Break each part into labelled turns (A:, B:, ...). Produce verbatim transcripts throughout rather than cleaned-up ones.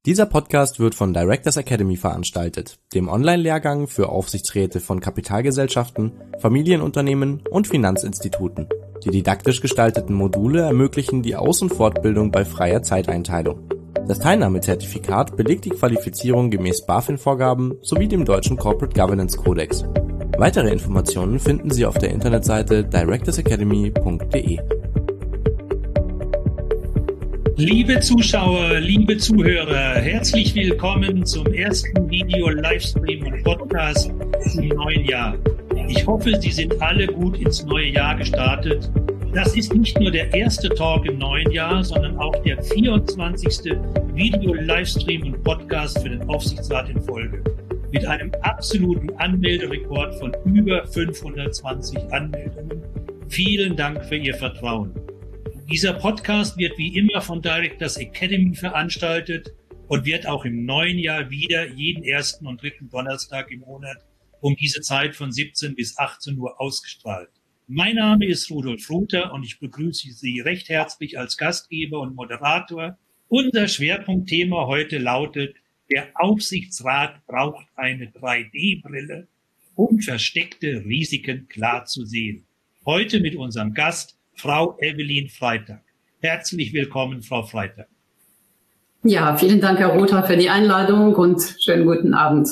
A: Dieser Podcast wird von Directors Academy veranstaltet, dem Online-Lehrgang für Aufsichtsräte von Kapitalgesellschaften, Familienunternehmen und Finanzinstituten. Die didaktisch gestalteten Module ermöglichen die Aus- und Fortbildung bei freier Zeiteinteilung. Das Teilnahmezertifikat belegt die Qualifizierung gemäß BaFin-Vorgaben sowie dem deutschen Corporate Governance Kodex. Weitere Informationen finden Sie auf der Internetseite directors academy punkt de.
B: Liebe Zuschauer, liebe Zuhörer, herzlich willkommen zum ersten Video-Livestream und Podcast im neuen Jahr. Ich hoffe, Sie sind alle gut ins neue Jahr gestartet. Das ist nicht nur der erste Talk im neuen Jahr, sondern auch der vierundzwanzigste Video-Livestream und Podcast für den Aufsichtsrat in Folge. Mit einem absoluten Anmelderekord von über fünfhundertzwanzig Anmeldungen. Vielen Dank für Ihr Vertrauen. Dieser Podcast wird wie immer von Directors Academy veranstaltet und wird auch im neuen Jahr wieder jeden ersten und dritten Donnerstag im Monat um diese Zeit von siebzehn bis achtzehn Uhr ausgestrahlt. Mein Name ist Rudolf Ruther und ich begrüße Sie recht herzlich als Gastgeber und Moderator. Unser Schwerpunktthema heute lautet: Der Aufsichtsrat braucht eine drei D Brille, um versteckte Risiken klar zu sehen. Heute mit unserem Gast Frau Evelyn Freitag. Herzlich willkommen, Frau Freitag.
C: Ja, vielen Dank, Herr Rother, für die Einladung und schönen guten Abend.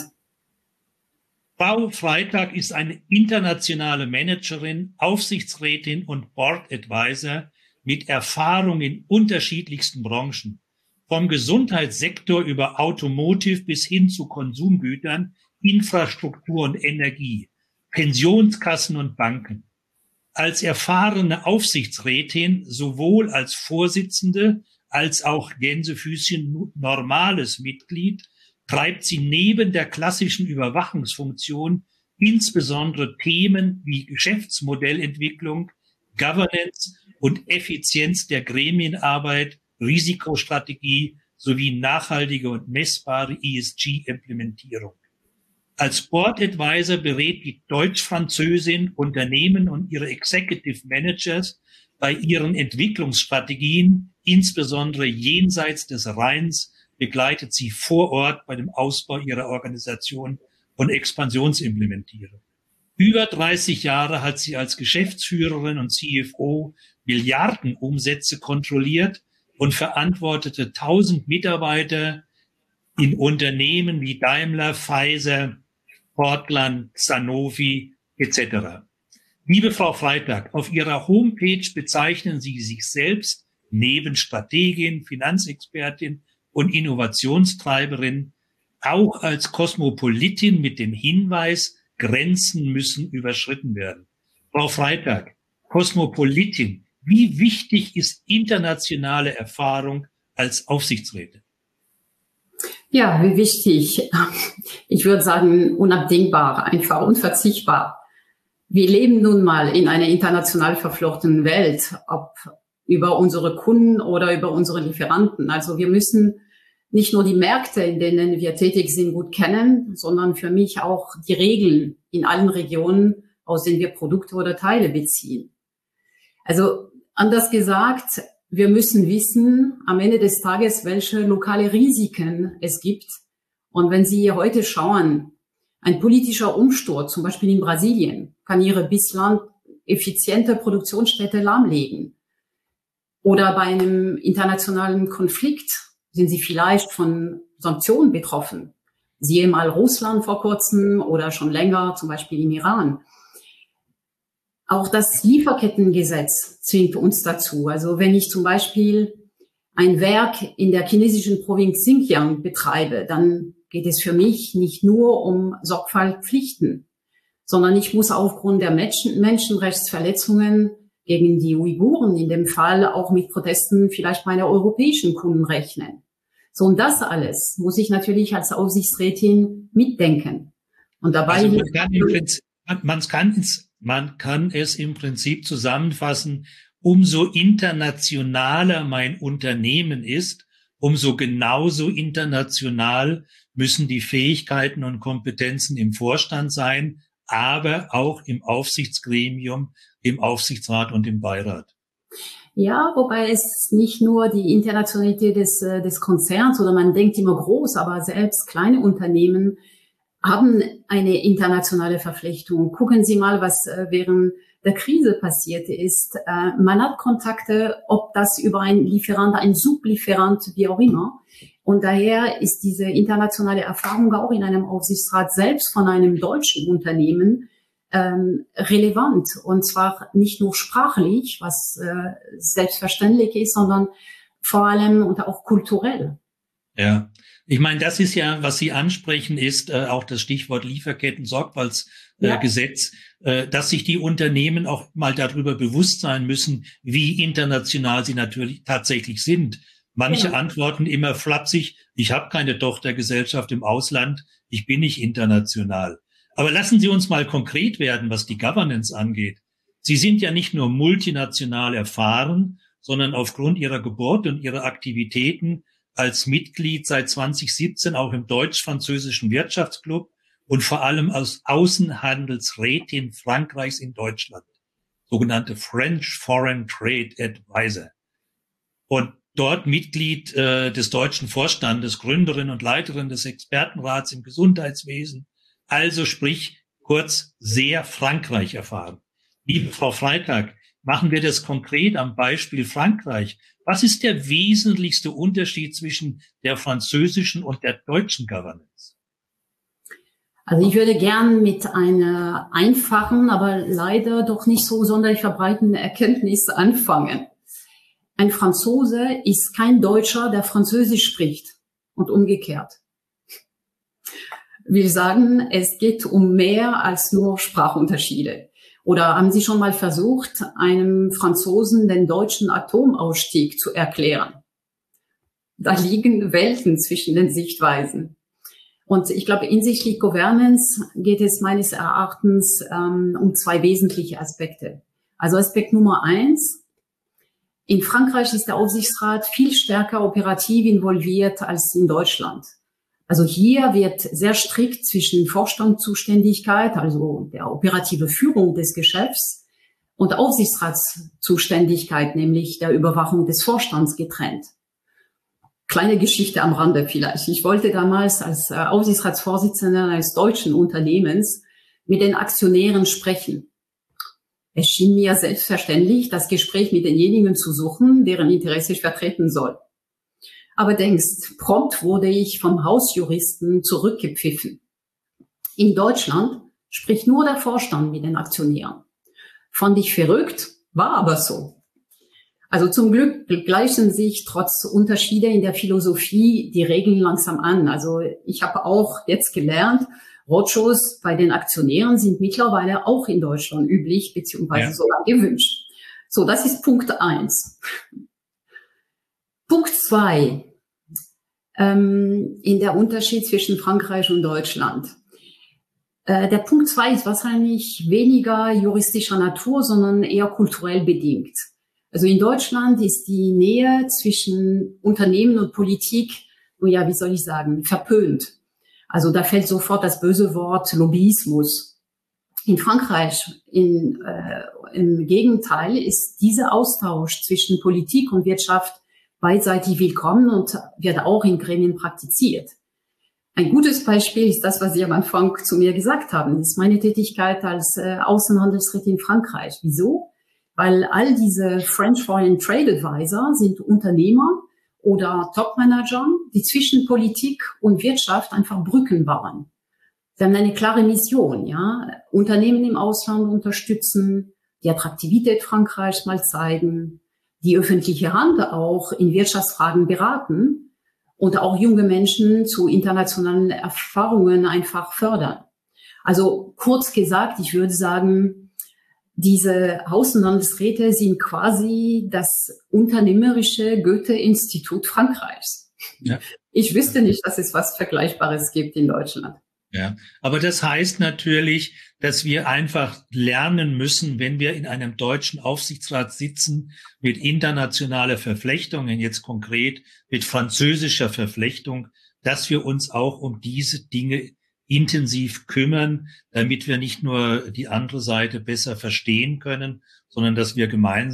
B: Frau Freitag ist eine internationale Managerin, Aufsichtsrätin und Board Advisor mit Erfahrung in unterschiedlichsten Branchen. Vom Gesundheitssektor über Automotive bis hin zu Konsumgütern, Infrastruktur und Energie, Pensionskassen und Banken. Als erfahrene Aufsichtsrätin, sowohl als Vorsitzende als auch Gänsefüßchen normales Mitglied, treibt sie neben der klassischen Überwachungsfunktion insbesondere Themen wie Geschäftsmodellentwicklung, Governance und Effizienz der Gremienarbeit, Risikostrategie sowie nachhaltige und messbare E S G-Implementierung. Als Board Advisor berät die Deutsch-Französin Unternehmen und ihre Executive Managers bei ihren Entwicklungsstrategien, insbesondere jenseits des Rheins, begleitet sie vor Ort bei dem Ausbau ihrer Organisation und Expansionsimplementierung. Über dreißig Jahre hat sie als Geschäftsführerin und C F O Milliardenumsätze kontrolliert und verantwortete tausend Mitarbeiter in Unternehmen wie Daimler, Pfizer, Portland, Sanofi et cetera. Liebe Frau Freitag, auf Ihrer Homepage bezeichnen Sie sich selbst neben Strategin, Finanzexpertin und Innovationstreiberin auch als Kosmopolitin mit dem Hinweis, Grenzen müssen überschritten werden. Frau Freitag, Kosmopolitin, wie wichtig ist internationale Erfahrung als Aufsichtsrätin?
C: Ja, wie wichtig. Ich würde sagen, unabdingbar, einfach unverzichtbar. Wir leben nun mal in einer international verflochtenen Welt, ob über unsere Kunden oder über unsere Lieferanten. Also wir müssen nicht nur die Märkte, in denen wir tätig sind, gut kennen, sondern für mich auch die Regeln in allen Regionen, aus denen wir Produkte oder Teile beziehen. Also anders gesagt, wir müssen wissen am Ende des Tages, welche lokale Risiken es gibt. Und wenn Sie heute schauen, ein politischer Umsturz, zum Beispiel in Brasilien, kann Ihre bislang effiziente Produktionsstätte lahmlegen. Oder bei einem internationalen Konflikt sind Sie vielleicht von Sanktionen betroffen. Siehe mal Russland vor kurzem oder schon länger, zum Beispiel im Iran. Auch das Lieferkettengesetz zwingt uns dazu. Also wenn ich zum Beispiel ein Werk in der chinesischen Provinz Xinjiang betreibe, dann geht es für mich nicht nur um Sorgfaltspflichten, sondern ich muss aufgrund der Menschen Menschenrechtsverletzungen gegen die Uiguren in dem Fall auch mit Protesten vielleicht meiner europäischen Kunden rechnen. So, und das alles muss ich natürlich als Aufsichtsrätin mitdenken. Und dabei
B: also man kann, im Prinzip, man kann ins Man kann es im Prinzip zusammenfassen: Umso internationaler mein Unternehmen ist, umso genauso international müssen die Fähigkeiten und Kompetenzen im Vorstand sein, aber auch im Aufsichtsgremium, im Aufsichtsrat und im Beirat.
C: Ja, wobei es nicht nur die Internationalität des, des Konzerns oder man denkt immer groß, aber selbst kleine Unternehmen haben eine internationale Verflechtung. Gucken Sie mal, was während der Krise passiert ist. Man hat Kontakte, ob das über einen Lieferant, einen Sublieferant, wie auch immer. Und daher ist diese internationale Erfahrung auch in einem Aufsichtsrat selbst von einem deutschen Unternehmen ähm, relevant. Und zwar nicht nur sprachlich, was äh, selbstverständlich ist, sondern vor allem und auch kulturell.
B: Ja, ich meine, das ist ja, was Sie ansprechen, ist äh, auch das Stichwort Lieferketten-Sorgfaltsgesetz, äh, ja. dass sich die Unternehmen auch mal darüber bewusst sein müssen, wie international sie natürlich tatsächlich sind. Manche genau. antworten immer flapsig, ich habe keine Tochtergesellschaft im Ausland, ich bin nicht international. Aber lassen Sie uns mal konkret werden, was die Governance angeht. Sie sind ja nicht nur multinational erfahren, sondern aufgrund Ihrer Geburt und Ihrer Aktivitäten als Mitglied seit zwanzig siebzehn auch im deutsch-französischen Wirtschaftsclub und vor allem als Außenhandelsrätin Frankreichs in Deutschland, sogenannte French Foreign Trade Advisor. Und dort Mitglied äh, des deutschen Vorstandes, Gründerin und Leiterin des Expertenrats im Gesundheitswesen, also sprich kurz sehr Frankreich erfahren. Liebe Frau Freitag, machen wir das konkret am Beispiel Frankreich. Was ist der wesentlichste Unterschied zwischen der französischen und der deutschen Governance?
C: Also ich würde gern mit einer einfachen, aber leider doch nicht so sonderlich verbreiteten Erkenntnis anfangen. Ein Franzose ist kein Deutscher, der Französisch spricht und umgekehrt. Wir sagen, es geht um mehr als nur Sprachunterschiede. Oder haben Sie schon mal versucht, einem Franzosen den deutschen Atomausstieg zu erklären? Da liegen Welten zwischen den Sichtweisen. Und ich glaube, hinsichtlich Governance geht es meines Erachtens ähm, um zwei wesentliche Aspekte. Also Aspekt Nummer eins. In Frankreich ist der Aufsichtsrat viel stärker operativ involviert als in Deutschland. Also hier wird sehr strikt zwischen Vorstandszuständigkeit, also der operative Führung des Geschäfts, und Aufsichtsratszuständigkeit, nämlich der Überwachung des Vorstands, getrennt. Kleine Geschichte am Rande vielleicht. Ich wollte damals als Aufsichtsratsvorsitzender eines deutschen Unternehmens mit den Aktionären sprechen. Es schien mir selbstverständlich, das Gespräch mit denjenigen zu suchen, deren Interesse ich vertreten soll. Aber denkst, prompt wurde ich vom Hausjuristen zurückgepfiffen. In Deutschland spricht nur der Vorstand mit den Aktionären. Fand ich verrückt, war aber so. Also zum Glück gleichen sich trotz Unterschiede in der Philosophie die Regeln langsam an. Also ich habe auch jetzt gelernt, Roadshows bei den Aktionären sind mittlerweile auch in Deutschland üblich, beziehungsweise ja. sogar gewünscht. So, das ist Punkt eins. Punkt zwei, ähm, in der Unterschied zwischen Frankreich und Deutschland. Äh, der Punkt zwei ist wahrscheinlich weniger juristischer Natur, sondern eher kulturell bedingt. Also in Deutschland ist die Nähe zwischen Unternehmen und Politik, nun ja, wie soll ich sagen, verpönt. Also da fällt sofort das böse Wort Lobbyismus. In Frankreich, in, äh, im Gegenteil, ist dieser Austausch zwischen Politik und Wirtschaft beidseitig willkommen und wird auch in Gremien praktiziert. Ein gutes Beispiel ist das, was Sie am Anfang zu mir gesagt haben. Das ist meine Tätigkeit als äh, Außenhandelsrätin in Frankreich. Wieso? Weil all diese French Foreign Trade Advisor sind Unternehmer oder Topmanager, die zwischen Politik und Wirtschaft einfach Brücken bauen. Sie haben eine klare Mission, ja. Unternehmen im Ausland unterstützen, die Attraktivität Frankreichs mal zeigen, die öffentliche Hand auch in Wirtschaftsfragen beraten und auch junge Menschen zu internationalen Erfahrungen einfach fördern. Also kurz gesagt, ich würde sagen, diese Außenhandelsräte sind quasi das unternehmerische Goethe-Institut Frankreichs. Ja. Ich wüsste nicht, dass es was Vergleichbares gibt in Deutschland.
B: Ja, aber das heißt natürlich, dass wir einfach lernen müssen, wenn wir in einem deutschen Aufsichtsrat sitzen, mit internationaler Verflechtung, jetzt konkret mit französischer Verflechtung, dass wir uns auch um diese Dinge intensiv kümmern, damit wir nicht nur die andere Seite besser verstehen können, sondern dass wir gemeinsam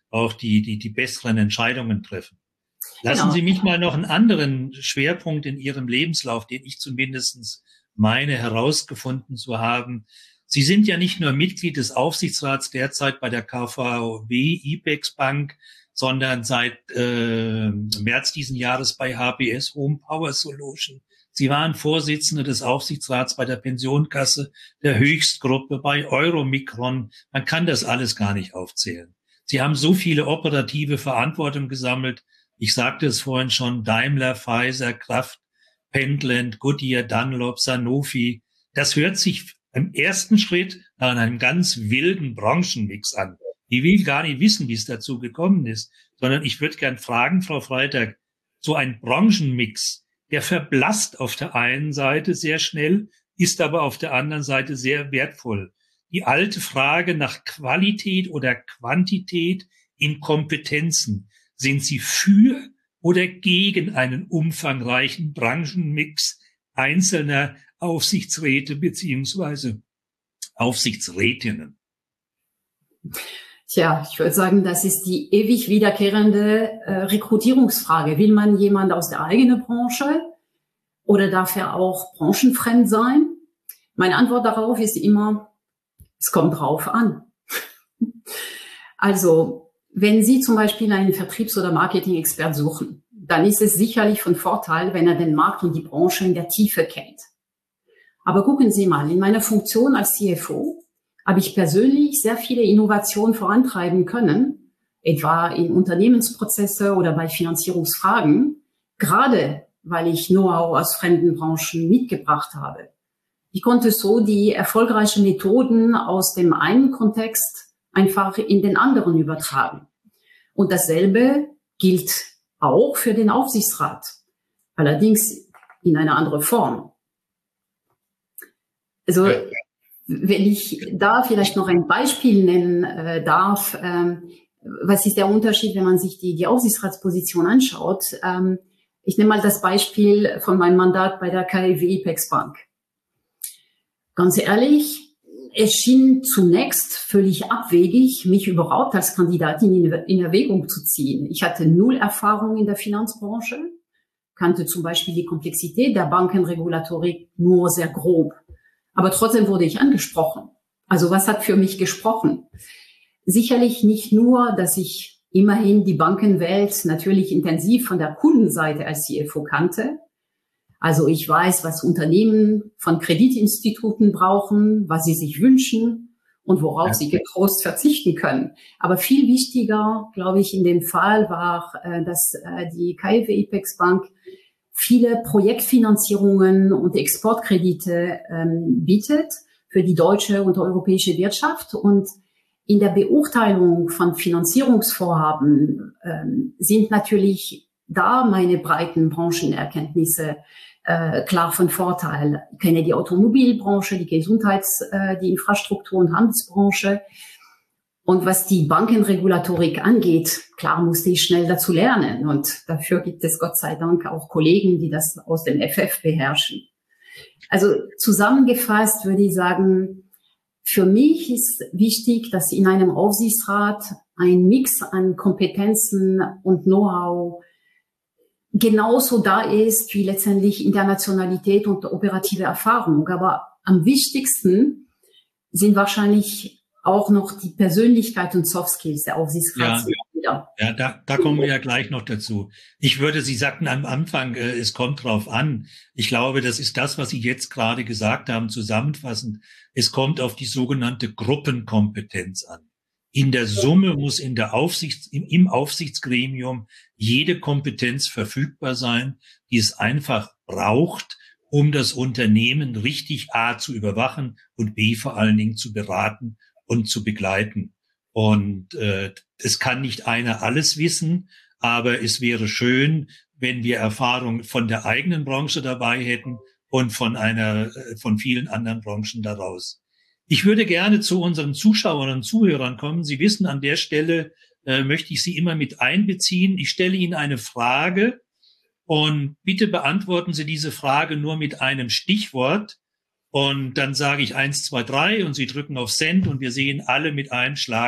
B: auch die, die, die besseren Entscheidungen treffen. Lassen
C: Genau.
B: Sie mich mal noch einen anderen Schwerpunkt in Ihrem Lebenslauf, den ich zumindest meine herausgefunden zu haben. Sie sind ja nicht nur Mitglied des Aufsichtsrats derzeit bei der K V W IPEX Bank, sondern seit äh, März diesen Jahres bei H B S Home Power Solution. Sie waren Vorsitzende des Aufsichtsrats bei der Pensionskasse der Höchstgruppe, bei Euromikron. Man kann das alles gar nicht aufzählen. Sie haben so viele operative Verantwortung gesammelt. Ich sagte es vorhin schon, Daimler, Pfizer, Kraft, Pentland, Goodyear, Dunlop, Sanofi. Das hört sich im ersten Schritt nach einem ganz wilden Branchenmix an. Ich will gar nicht wissen, wie es dazu gekommen ist, sondern ich würde gern fragen, Frau Freitag, so ein Branchenmix, der verblasst auf der einen Seite sehr schnell, ist aber auf der anderen Seite sehr wertvoll. Die alte Frage nach Qualität oder Quantität in Kompetenzen. Sind Sie für oder gegen einen umfangreichen Branchenmix einzelner Aufsichtsräte beziehungsweise Aufsichtsrätinnen?
C: Tja, ich würde sagen, das ist die ewig wiederkehrende äh, Rekrutierungsfrage. Will man jemand aus der eigenen Branche oder darf er auch branchenfremd sein? Meine Antwort darauf ist immer, es kommt drauf an. Also, wenn Sie zum Beispiel einen Vertriebs- oder Marketing-Expert suchen, dann ist es sicherlich von Vorteil, wenn er den Markt und die Branche in der Tiefe kennt. Aber gucken Sie mal, in meiner Funktion als C F O habe ich persönlich sehr viele Innovationen vorantreiben können, etwa in Unternehmensprozesse oder bei Finanzierungsfragen, gerade weil ich Know-how aus fremden Branchen mitgebracht habe. Ich konnte so die erfolgreichen Methoden aus dem einen Kontext einfach in den anderen übertragen. Und dasselbe gilt auch für den Aufsichtsrat, allerdings in einer anderen Form. Also, wenn ich da vielleicht noch ein Beispiel nennen äh, darf, ähm, was ist der Unterschied, wenn man sich die, die Aufsichtsratsposition anschaut? Ähm, ich nehme mal das Beispiel von meinem Mandat bei der K W W IPEX Bank. Ganz ehrlich, es schien zunächst völlig abwegig, mich überhaupt als Kandidatin in, in Erwägung zu ziehen. Ich hatte null Erfahrung in der Finanzbranche, kannte zum Beispiel die Komplexität der Bankenregulatorik nur sehr grob. Aber trotzdem wurde ich angesprochen. Also was hat für mich gesprochen? Sicherlich nicht nur, dass ich immerhin die Bankenwelt natürlich intensiv von der Kundenseite als C F O kannte. Also ich weiß, was Unternehmen von Kreditinstituten brauchen, was sie sich wünschen und worauf ja. sie getrost verzichten können. Aber viel wichtiger, glaube ich, in dem Fall war, dass die K W W IPEX Bank viele Projektfinanzierungen und Exportkredite ähm, bietet für die deutsche und europäische Wirtschaft. Und in der Beurteilung von Finanzierungsvorhaben ähm, sind natürlich da meine breiten Branchenerkenntnisse äh, klar von Vorteil. Ich kenne die Automobilbranche, die Gesundheits-, äh, die Infrastruktur- und Handelsbranche. Und was die Bankenregulatorik angeht, klar musste ich schnell dazu lernen. Und dafür gibt es Gott sei Dank auch Kollegen, die das aus dem F F beherrschen. Also zusammengefasst würde ich sagen, für mich ist wichtig, dass in einem Aufsichtsrat ein Mix an Kompetenzen und Know-how genauso da ist wie letztendlich Internationalität und operative Erfahrung. Aber am wichtigsten sind wahrscheinlich auch noch die Persönlichkeit und Soft Skills der Aufsichtsratsmitglieder.
B: Ja, ja da, da kommen wir ja gleich noch dazu. Ich würde, Sie sagten am Anfang, äh, es kommt drauf an. Ich glaube, das ist das, was Sie jetzt gerade gesagt haben, zusammenfassend. Es kommt auf die sogenannte Gruppenkompetenz an. In der Summe muss in der Aufsichts, im, im Aufsichtsgremium jede Kompetenz verfügbar sein, die es einfach braucht, um das Unternehmen richtig A zu überwachen und B vor allen Dingen zu beraten und zu begleiten. Und äh, es kann nicht einer alles wissen, aber es wäre schön, wenn wir Erfahrung von der eigenen Branche dabei hätten und von einer, von vielen anderen Branchen daraus. Ich würde gerne zu unseren Zuschauern und Zuhörern kommen. Sie wissen, an der Stelle äh, möchte ich Sie immer mit einbeziehen. Ich stelle Ihnen eine Frage und bitte beantworten Sie diese Frage nur mit einem Stichwort. Und dann sage ich eins, zwei, drei und Sie drücken auf Send und wir sehen alle mit einem Schlag,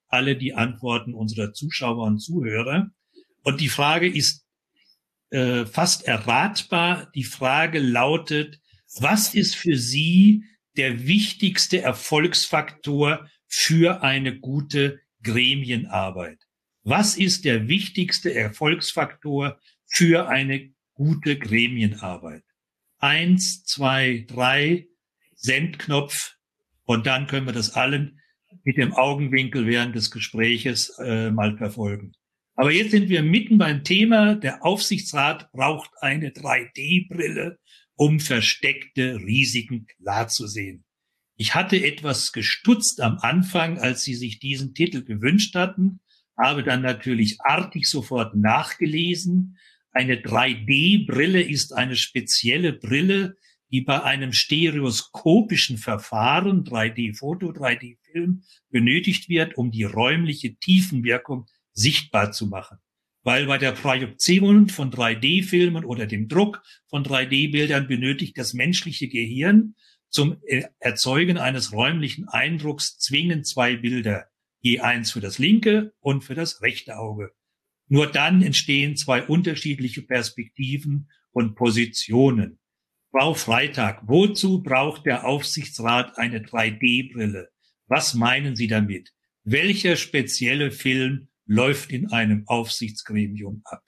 B: alle die Antworten unserer Zuschauer und Zuhörer. Und die Frage ist äh, fast erratbar. Die Frage lautet, was ist für Sie der wichtigste Erfolgsfaktor für eine gute Gremienarbeit? Was ist der wichtigste Erfolgsfaktor für eine gute Gremienarbeit? Eins, zwei, drei, Sendknopf, und dann können wir das allen mit dem Augenwinkel während des Gespräches äh, mal verfolgen. Aber jetzt sind wir mitten beim Thema, der Aufsichtsrat braucht eine drei D Brille, um versteckte Risiken klarzusehen. Ich hatte etwas gestutzt am Anfang, als Sie sich diesen Titel gewünscht hatten, habe dann natürlich artig sofort nachgelesen. Eine drei D Brille ist eine spezielle Brille, die bei einem stereoskopischen Verfahren, drei D Foto, drei D Film, benötigt wird, um die räumliche Tiefenwirkung sichtbar zu machen. Weil bei der Projektion von drei D Filmen oder dem Druck von drei D Bildern benötigt das menschliche Gehirn zum Erzeugen eines räumlichen Eindrucks zwingend zwei Bilder, je eins für das linke und für das rechte Auge. Nur dann entstehen zwei unterschiedliche Perspektiven und Positionen. Frau Freitag, wozu braucht der Aufsichtsrat eine drei D Brille? Was meinen Sie damit? Welcher spezielle Film läuft in einem Aufsichtsgremium ab?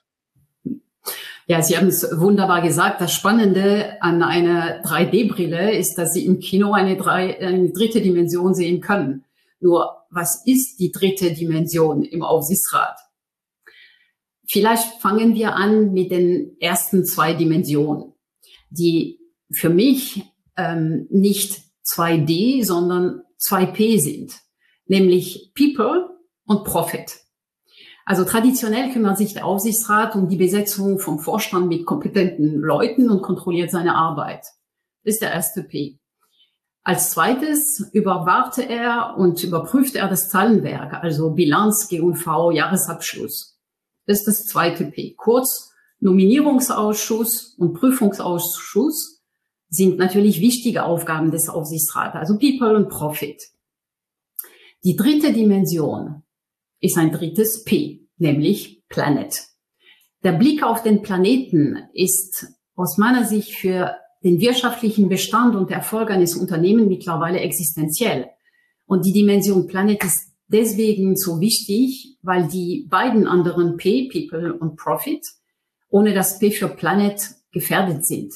C: Ja, Sie haben es wunderbar gesagt. Das Spannende an einer drei D Brille ist, dass Sie im Kino eine, drei, eine dritte Dimension sehen können. Nur, was ist die dritte Dimension im Aufsichtsrat? Vielleicht fangen wir an mit den ersten zwei Dimensionen, die für mich ähm, nicht zwei D, sondern zwei P sind, nämlich People und Profit. Also traditionell kümmert sich der Aufsichtsrat um die Besetzung vom Vorstand mit kompetenten Leuten und kontrolliert seine Arbeit. Das ist der erste P. Als zweites überwachte er und überprüfte er das Zahlenwerk, also Bilanz, G und V, Jahresabschluss. Das ist das zweite P. Kurz, Nominierungsausschuss und Prüfungsausschuss sind natürlich wichtige Aufgaben des Aufsichtsrats, also People und Profit. Die dritte Dimension ist ein drittes P, nämlich Planet. Der Blick auf den Planeten ist aus meiner Sicht für den wirtschaftlichen Bestand und Erfolg eines Unternehmens mittlerweile existenziell. Und die Dimension Planet ist deswegen so wichtig, weil die beiden anderen P, People und Profit, ohne das P für Planet gefährdet sind.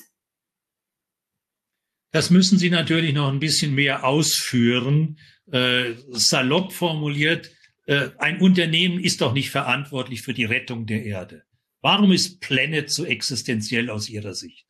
B: Das müssen Sie natürlich noch ein bisschen mehr ausführen. Äh, salopp formuliert, äh, ein Unternehmen ist doch nicht verantwortlich für die Rettung der Erde. Warum ist Planet so existenziell aus Ihrer Sicht?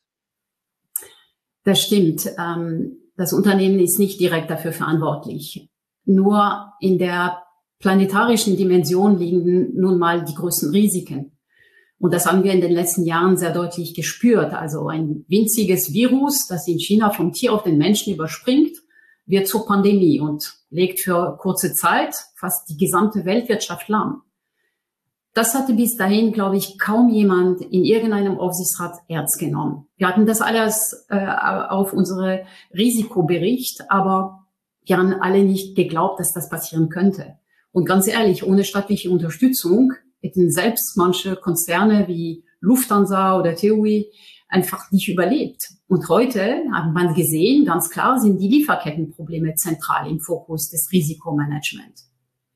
C: Das stimmt. Ähm, das Unternehmen ist nicht direkt dafür verantwortlich. Nur in der planetarischen Dimension liegen nun mal die größten Risiken. Und das haben wir in den letzten Jahren sehr deutlich gespürt. Also ein winziges Virus, das in China vom Tier auf den Menschen überspringt, wird zur Pandemie und legt für kurze Zeit fast die gesamte Weltwirtschaft lahm. Das hatte bis dahin, glaube ich, kaum jemand in irgendeinem Aufsichtsrat ernst genommen. Wir hatten das alles äh, auf unsere Risikobericht, aber wir haben alle nicht geglaubt, dass das passieren könnte. Und ganz ehrlich, ohne staatliche Unterstützung hätten selbst manche Konzerne wie Lufthansa oder T U I einfach nicht überlebt. Und heute hat man gesehen, ganz klar sind die Lieferkettenprobleme zentral im Fokus des Risikomanagements.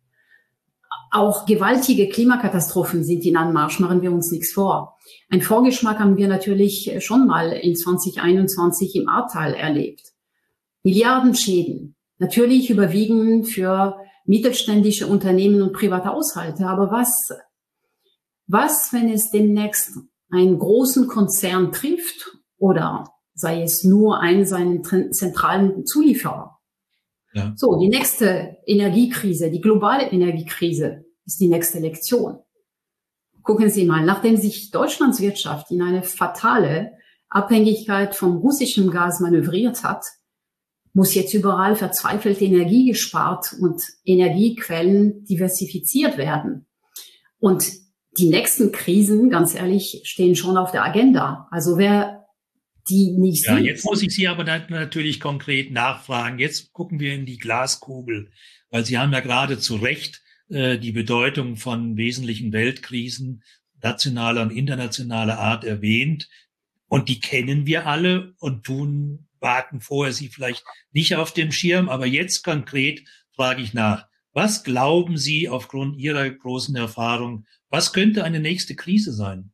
C: Auch gewaltige Klimakatastrophen sind in Anmarsch, machen wir uns nichts vor. Ein Vorgeschmack haben wir natürlich schon mal in zwanzig einundzwanzig im Ahrtal erlebt. Milliardenschäden, natürlich überwiegend für mittelständische Unternehmen und private Haushalte. Aber was, was, wenn es demnächst einen großen Konzern trifft oder sei es nur einen seiner zentralen Zulieferer? Ja. So, die nächste Energiekrise, die globale Energiekrise ist die nächste Lektion. Gucken Sie mal, nachdem sich Deutschlands Wirtschaft in eine fatale Abhängigkeit vom russischen Gas manövriert hat, muss jetzt überall verzweifelt Energie gespart und Energiequellen diversifiziert werden. Und die nächsten Krisen, ganz ehrlich, stehen schon auf der Agenda. Also wer die nicht
B: ja,
C: sieht.
B: Jetzt muss ich Sie aber natürlich konkret nachfragen. Jetzt gucken wir in die Glaskugel, weil Sie haben ja gerade zu Recht äh, die Bedeutung von wesentlichen Weltkrisen nationaler und internationaler Art erwähnt. Und die kennen wir alle und tun, warten vorher sie vielleicht nicht auf dem Schirm. Aber jetzt konkret frage ich nach. Was glauben Sie aufgrund Ihrer großen Erfahrung, was könnte eine nächste Krise sein?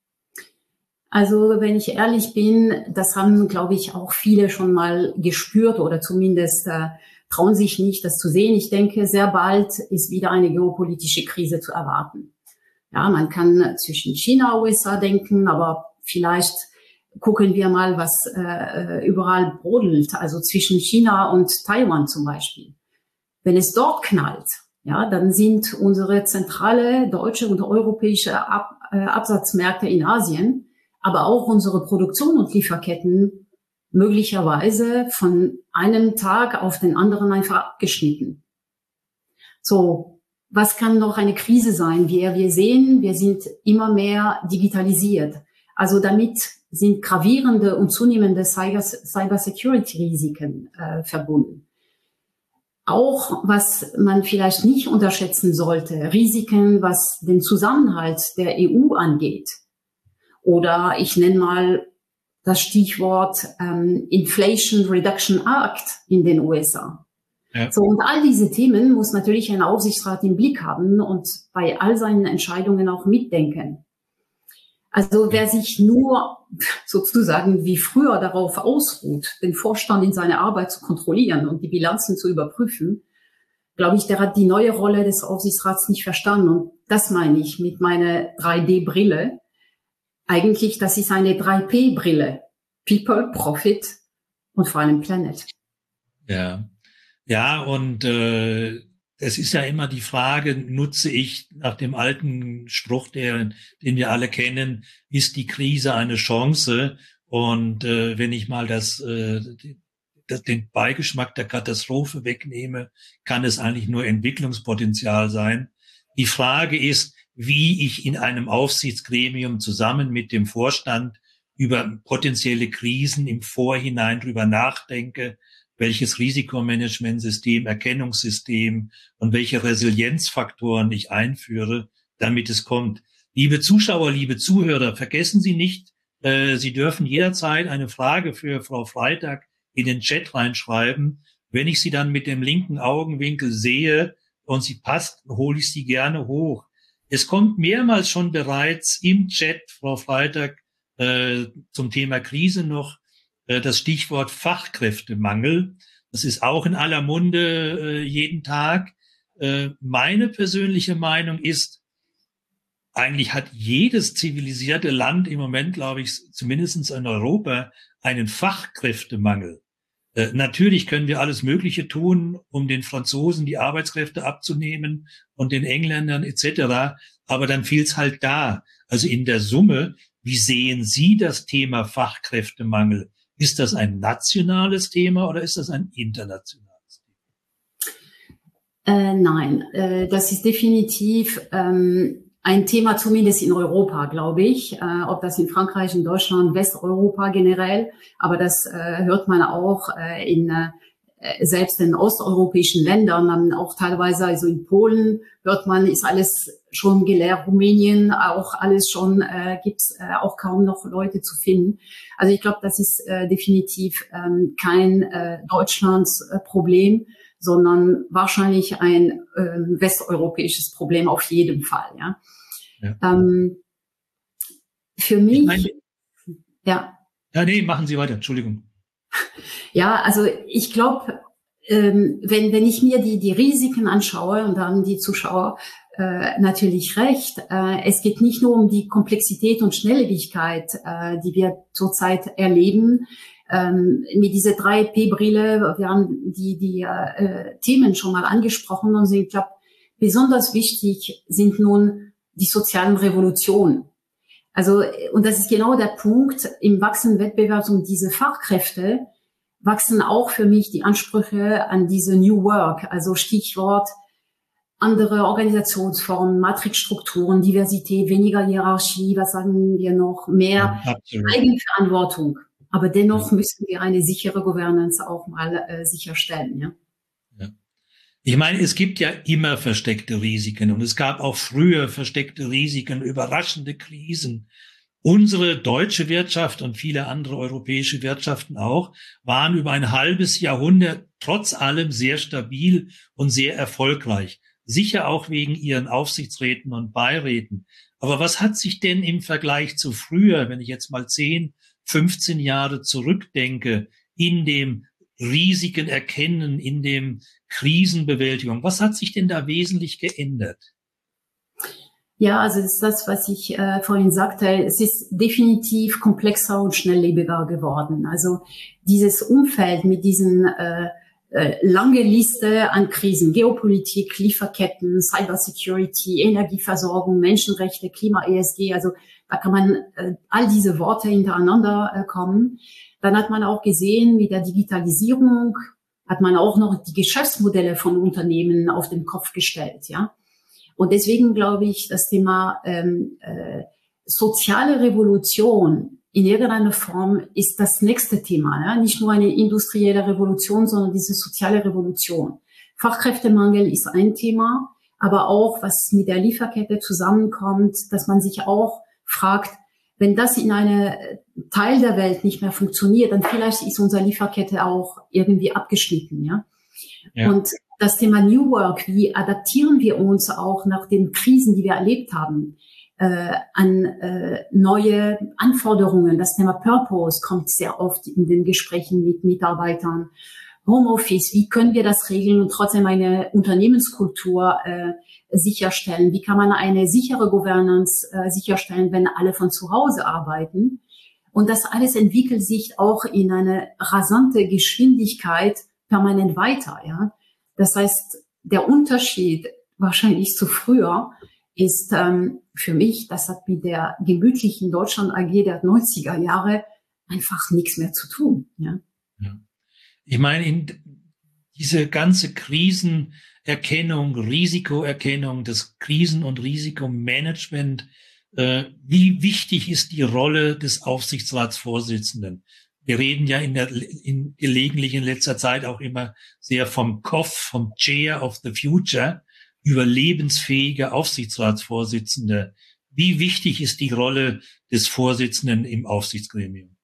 C: Also wenn ich ehrlich bin, das haben, glaube ich, auch viele schon mal gespürt oder zumindest äh, trauen sich nicht, das zu sehen. Ich denke, sehr bald ist wieder eine geopolitische Krise zu erwarten. Ja, man kann zwischen China und U S A denken, aber vielleicht gucken wir mal, was äh, überall brodelt, also zwischen China und Taiwan zum Beispiel. Wenn es dort knallt, ja, dann sind unsere zentrale deutsche und europäische Ab, äh, Absatzmärkte in Asien, aber auch unsere Produktion und Lieferketten möglicherweise von einem Tag auf den anderen einfach abgeschnitten. So, was kann noch eine Krise sein? Wir, wir sehen, wir sind immer mehr digitalisiert. Also damit sind gravierende und zunehmende Cyber-Security-Risiken äh, verbunden. Auch, was man vielleicht nicht unterschätzen sollte, Risiken, was den Zusammenhalt der E U angeht. Oder ich nenne mal das Stichwort ähm, Inflation Reduction Act in den U S A. Ja. So, und all diese Themen muss natürlich ein Aufsichtsrat im Blick haben und bei all seinen Entscheidungen auch mitdenken. Also wer sich nur sozusagen wie früher darauf ausruht, den Vorstand in seiner Arbeit zu kontrollieren und die Bilanzen zu überprüfen, glaube ich, der hat die neue Rolle des Aufsichtsrats nicht verstanden. Und das meine ich mit meiner drei D Brille. Eigentlich, das ist eine drei P Brille. People, Profit und vor allem Planet.
B: Ja, ja, und äh, es ist ja immer die Frage, nutze ich nach dem alten Spruch, der, den wir alle kennen, ist die Krise eine Chance? Und äh, wenn ich mal das, äh, das, den Beigeschmack der Katastrophe wegnehme, kann es eigentlich nur Entwicklungspotenzial sein. Die Frage ist, wie ich in einem Aufsichtsgremium zusammen mit dem Vorstand über potenzielle Krisen im Vorhinein drüber nachdenke, welches Risikomanagementsystem, Erkennungssystem und welche Resilienzfaktoren ich einführe, damit es kommt. Liebe Zuschauer, liebe Zuhörer, vergessen Sie nicht, äh, Sie dürfen jederzeit eine Frage für Frau Freitag in den Chat reinschreiben. Wenn ich sie dann mit dem linken Augenwinkel sehe und sie passt, hole ich sie gerne hoch. Es kommt mehrmals schon bereits im Chat, Frau Freitag, äh, zum Thema Krise noch äh, das Stichwort Fachkräftemangel. Das ist auch in aller Munde äh, jeden Tag. Äh, meine persönliche Meinung ist, eigentlich hat jedes zivilisierte Land im Moment, glaube ich, zumindest in Europa, einen Fachkräftemangel. Äh, natürlich können wir alles Mögliche tun, um den Franzosen die Arbeitskräfte abzunehmen und den Engländern et cetera. Aber dann fehlt's halt da. Also in der Summe, wie sehen Sie das Thema Fachkräftemangel? Ist das ein nationales Thema oder ist das ein internationales
C: Thema? Äh, nein, äh, das ist definitiv ähm, ein Thema, zumindest in Europa, glaube ich. Äh, ob das in Frankreich, in Deutschland, Westeuropa generell, aber das äh, hört man auch äh, in äh, selbst in osteuropäischen Ländern, dann auch teilweise, also in Polen hört man, ist alles schon geleert, Rumänien auch alles schon, äh, gibt's äh, auch kaum noch Leute zu finden. Also ich glaube, das ist äh, definitiv ähm, kein äh, Deutschlands äh, Problem, sondern wahrscheinlich ein äh, westeuropäisches Problem auf jeden Fall. Ja. Ja. Ähm, für mich, ich meine,
B: ja. Ja, nee, machen Sie weiter. Entschuldigung.
C: Ja, also ich glaube, ähm, wenn wenn ich mir die die Risiken anschaue, und dann die Zuschauer äh, natürlich recht, äh, es geht nicht nur um die Komplexität und Schnelllebigkeit, äh, die wir zurzeit erleben. Ähm, mit dieser drei P Brille, wir haben die die äh, Themen schon mal angesprochen, und ich glaube, besonders wichtig sind nun die sozialen Revolutionen. Also, und das ist genau der Punkt, im wachsenden Wettbewerb um diese Fachkräfte wachsen auch für mich die Ansprüche an diese New Work, also Stichwort andere Organisationsformen, Matrixstrukturen, Diversität, weniger Hierarchie, was sagen wir noch, mehr ja, Eigenverantwortung. Aber dennoch ja. müssen wir eine sichere Governance auch mal äh, sicherstellen. Ja.
B: Ja. Ich meine, es gibt ja immer versteckte Risiken und es gab auch früher versteckte Risiken, überraschende Krisen. Unsere deutsche Wirtschaft und viele andere europäische Wirtschaften auch waren über ein halbes Jahrhundert trotz allem sehr stabil und sehr erfolgreich. Sicher auch wegen ihren Aufsichtsräten und Beiräten. Aber was hat sich denn im Vergleich zu früher, wenn ich jetzt mal zehn, fünfzehn Jahre zurückdenke, in dem Risiken erkennen, in dem Krisenbewältigung, was hat sich denn da wesentlich geändert?
C: Ja, also das ist das, was ich äh, vorhin sagte. Es ist definitiv komplexer und schnelllebiger geworden. Also dieses Umfeld mit diesen äh, äh, lange Liste an Krisen, Geopolitik, Lieferketten, Cybersecurity, Energieversorgung, Menschenrechte, Klima, E S G, also da kann man äh, all diese Worte hintereinander äh, kommen. Dann hat man auch gesehen, mit der Digitalisierung hat man auch noch die Geschäftsmodelle von Unternehmen auf den Kopf gestellt, ja. Und deswegen glaube ich, das Thema ähm, äh, soziale Revolution in irgendeiner Form ist das nächste Thema. Ja? Nicht nur eine industrielle Revolution, sondern diese soziale Revolution. Fachkräftemangel ist ein Thema, aber auch, was mit der Lieferkette zusammenkommt, dass man sich auch fragt, wenn das in einem Teil der Welt nicht mehr funktioniert, dann vielleicht ist unsere Lieferkette auch irgendwie abgeschnitten. Ja? Ja. Und das Thema New Work, wie adaptieren wir uns auch nach den Krisen, die wir erlebt haben, äh, an äh, neue Anforderungen. Das Thema Purpose kommt sehr oft in den Gesprächen mit Mitarbeitern. Homeoffice, wie können wir das regeln und trotzdem eine Unternehmenskultur äh, sicherstellen? Wie kann man eine sichere Governance äh, sicherstellen, wenn alle von zu Hause arbeiten? Und das alles entwickelt sich auch in eine rasante Geschwindigkeit permanent weiter, ja. Das heißt, der Unterschied wahrscheinlich zu früher ist ähm, für mich, das hat mit der gemütlichen Deutschland A G der neunziger Jahre einfach nichts mehr zu tun. Ja.
B: Ja. Ich meine, in diese ganze Krisenerkennung, Risikoerkennung, das Krisen- und Risikomanagement, äh, wie wichtig ist die Rolle des Aufsichtsratsvorsitzenden? Wir reden ja in der, in, gelegentlich in letzter Zeit auch immer sehr vom C O F, vom Chair of the Future, über lebensfähige Aufsichtsratsvorsitzende. Wie wichtig ist die Rolle des Vorsitzenden im Aufsichtsgremium?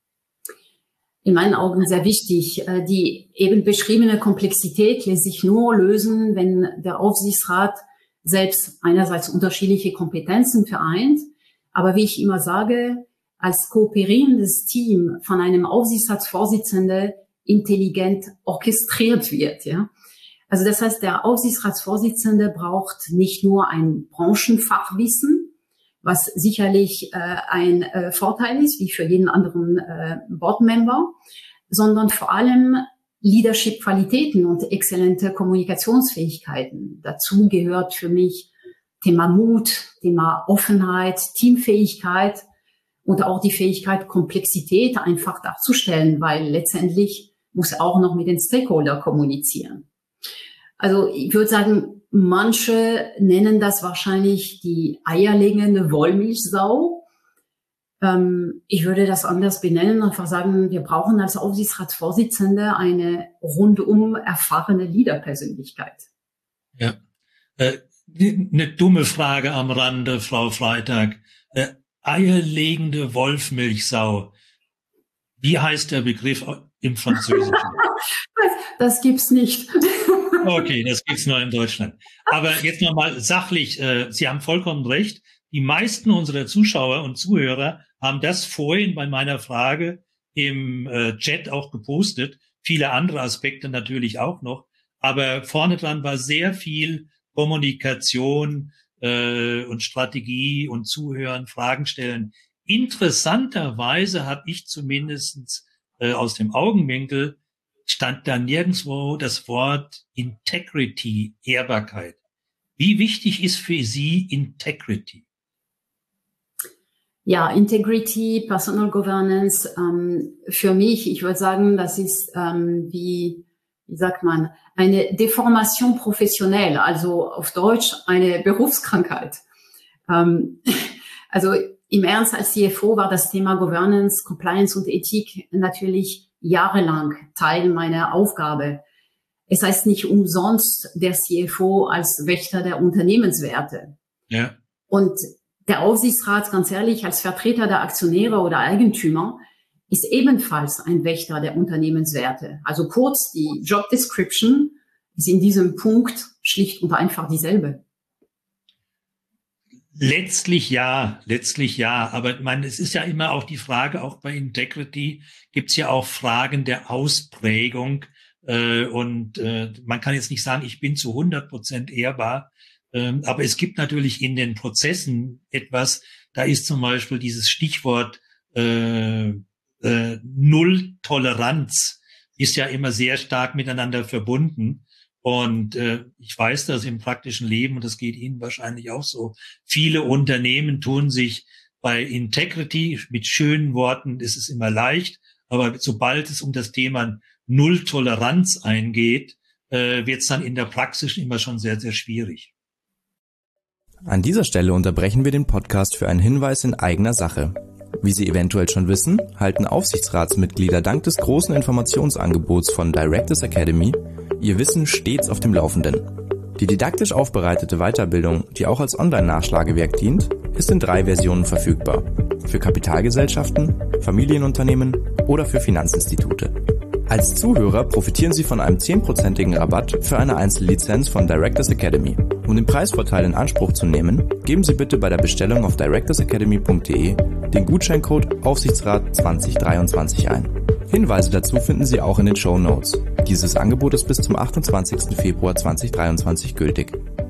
C: In meinen Augen sehr wichtig. Die eben beschriebene Komplexität lässt sich nur lösen, wenn der Aufsichtsrat selbst einerseits unterschiedliche Kompetenzen vereint, aber wie ich immer sage, als kooperierendes Team von einem Aufsichtsratsvorsitzenden intelligent orchestriert wird, ja. Also das heißt, der Aufsichtsratsvorsitzende braucht nicht nur ein Branchenfachwissen, was sicherlich äh, ein äh, Vorteil ist, wie für jeden anderen äh, Boardmember, sondern vor allem Leadership-Qualitäten und exzellente Kommunikationsfähigkeiten. Dazu gehört für mich Thema Mut, Thema Offenheit, Teamfähigkeit, und auch die Fähigkeit, Komplexität einfach darzustellen, weil letztendlich muss auch noch mit den Stakeholder kommunizieren. Also ich würde sagen, manche nennen das wahrscheinlich die eierlegende Wollmilchsau. Ähm, ich würde das anders benennen, einfach sagen, wir brauchen als Aufsichtsratsvorsitzende eine rundum erfahrene Leaderpersönlichkeit.
B: Ja, äh, eine dumme Frage am Rande, Frau Freitag. Äh, Eierlegende Wollmilchsau. Wie heißt der Begriff im Französischen?
C: Das, das gibt's nicht.
B: Okay, das gibt's nur in Deutschland. Aber jetzt nochmal sachlich, äh, Sie haben vollkommen recht. Die meisten unserer Zuschauer und Zuhörer haben das vorhin bei meiner Frage im äh, Chat auch gepostet. Viele andere Aspekte natürlich auch noch. Aber vorne dran war sehr viel Kommunikation, und Strategie und Zuhören, Fragen stellen. Interessanterweise habe ich zumindest äh, aus dem Augenwinkel stand da nirgendwo das Wort Integrity, Ehrbarkeit. Wie wichtig ist für Sie Integrity?
C: Ja, Integrity, Personal Governance, ähm, für mich, ich würde sagen, das ist ähm, wie wie sagt man, eine Deformation professionell, also auf Deutsch eine Berufskrankheit. Ähm, also im Ernst, als C F O war das Thema Governance, Compliance und Ethik natürlich jahrelang Teil meiner Aufgabe. Es heißt nicht umsonst der C F O als Wächter der Unternehmenswerte.
B: Ja.
C: Und der Aufsichtsrat, ganz ehrlich, als Vertreter der Aktionäre oder Eigentümer, ist ebenfalls ein Wächter der Unternehmenswerte. Also kurz, die Job Description ist in diesem Punkt schlicht und einfach dieselbe.
B: Letztlich ja, letztlich ja. Aber man, es ist ja immer auch die Frage, auch bei Integrity gibt es ja auch Fragen der Ausprägung. Äh, und äh, man kann jetzt nicht sagen, ich bin zu hundert Prozent ehrbar. Ähm, aber es gibt natürlich in den Prozessen etwas, da ist zum Beispiel dieses Stichwort äh, äh, Null-Toleranz ist ja immer sehr stark miteinander verbunden. Und äh, ich weiß das im praktischen Leben, und das geht Ihnen wahrscheinlich auch so. Viele Unternehmen tun sich bei Integrity mit schönen Worten, ist es immer leicht, aber sobald es um das Thema Null-Toleranz eingeht, äh, wird es dann in der Praxis immer schon sehr, sehr schwierig.
A: An dieser Stelle unterbrechen wir den Podcast für einen Hinweis in eigener Sache. Wie Sie eventuell schon wissen, halten Aufsichtsratsmitglieder dank des großen Informationsangebots von Directors Academy ihr Wissen stets auf dem Laufenden. Die didaktisch aufbereitete Weiterbildung, die auch als Online-Nachschlagewerk dient, ist in drei Versionen verfügbar. Für Kapitalgesellschaften, Familienunternehmen oder für Finanzinstitute. Als Zuhörer profitieren Sie von einem zehnprozentigen Rabatt für eine Einzellizenz von Directors Academy. Um den Preisvorteil in Anspruch zu nehmen, geben Sie bitte bei der Bestellung auf directors academy punkt de den Gutscheincode Aufsichtsrat zwanzig dreiundzwanzig ein. Hinweise dazu finden Sie auch in den Shownotes. Dieses Angebot ist bis zum achtundzwanzigsten Februar zweitausenddreiundzwanzig gültig.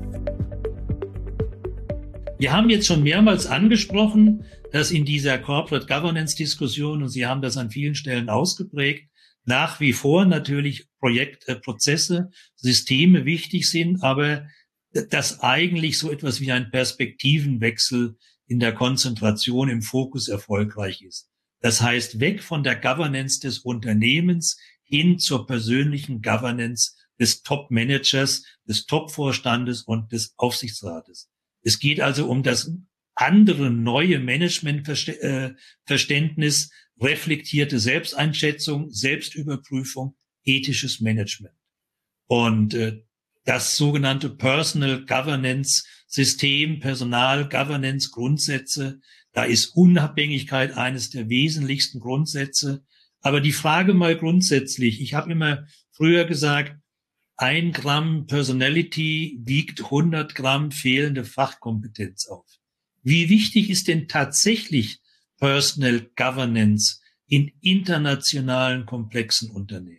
B: Wir haben jetzt schon mehrmals angesprochen, dass in dieser Corporate Governance Diskussion, und Sie haben das an vielen Stellen ausgeprägt, nach wie vor natürlich Projekt, äh, Prozesse, Systeme wichtig sind, aber dass eigentlich so etwas wie ein Perspektivenwechsel in der Konzentration im Fokus erfolgreich ist. Das heißt, weg von der Governance des Unternehmens hin zur persönlichen Governance des Top-Managers, des Top-Vorstandes und des Aufsichtsrates. Es geht also um das andere neue Managementverständnis, reflektierte Selbsteinschätzung, Selbstüberprüfung, ethisches Management. Und äh, das sogenannte Personal Governance System, Personal Governance Grundsätze, da ist Unabhängigkeit eines der wesentlichsten Grundsätze. Aber die Frage mal grundsätzlich, ich habe immer früher gesagt, ein Gramm Personality wiegt hundert Gramm fehlende Fachkompetenz auf. Wie wichtig ist denn tatsächlich Personal Governance in internationalen, komplexen Unternehmen?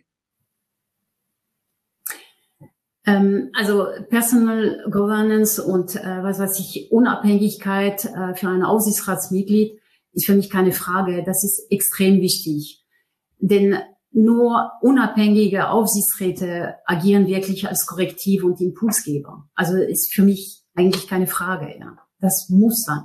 C: Ähm, also Personal Governance und äh, was weiß ich, Unabhängigkeit äh, für ein Aufsichtsratsmitglied ist für mich keine Frage. Das ist extrem wichtig. Denn nur unabhängige Aufsichtsräte agieren wirklich als Korrektiv und Impulsgeber. Also ist für mich eigentlich keine Frage. Ja, das muss sein.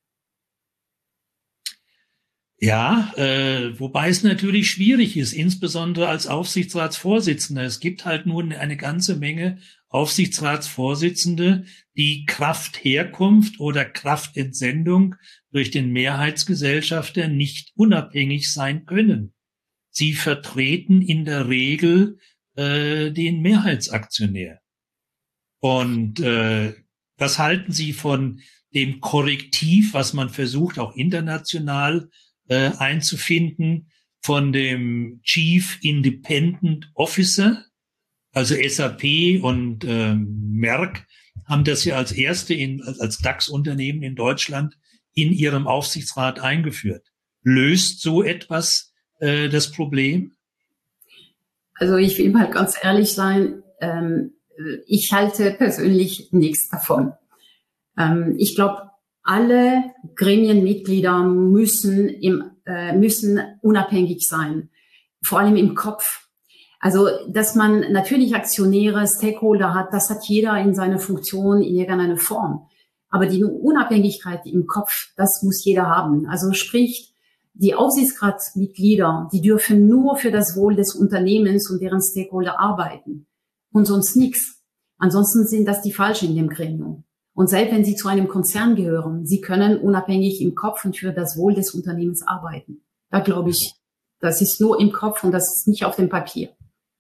B: Ja, äh, wobei es natürlich schwierig ist, insbesondere als Aufsichtsratsvorsitzender. Es gibt halt nun eine ganze Menge Aufsichtsratsvorsitzende, die Kraft Herkunft oder Kraftentsendung durch den Mehrheitsgesellschafter nicht unabhängig sein können. Sie vertreten in der Regel äh, den Mehrheitsaktionär. Und äh, was halten Sie von dem Korrektiv, was man versucht, auch international äh, einzufinden, von dem Chief Independent Officer? Also S A P und äh, Merck haben das ja als erste in, als DAX-Unternehmen in Deutschland in ihrem Aufsichtsrat eingeführt. Löst so etwas äh, das Problem?
C: Also ich will mal ganz ehrlich sein, ähm, ich halte persönlich nichts davon. Ähm, ich glaube, alle Gremienmitglieder müssen, im, äh, müssen unabhängig sein, vor allem im Kopf. Also, dass man natürlich Aktionäre, Stakeholder hat, das hat jeder in seiner Funktion in irgendeiner Form. Aber die Unabhängigkeit im Kopf, das muss jeder haben. Also sprich, die Aufsichtsratsmitglieder, die dürfen nur für das Wohl des Unternehmens und deren Stakeholder arbeiten und sonst nichts. Ansonsten sind das die Falschen in dem Gremium. Und selbst wenn sie zu einem Konzern gehören, sie können unabhängig im Kopf und für das Wohl des Unternehmens arbeiten. Da glaube ich, das ist nur im Kopf und das ist nicht auf dem Papier.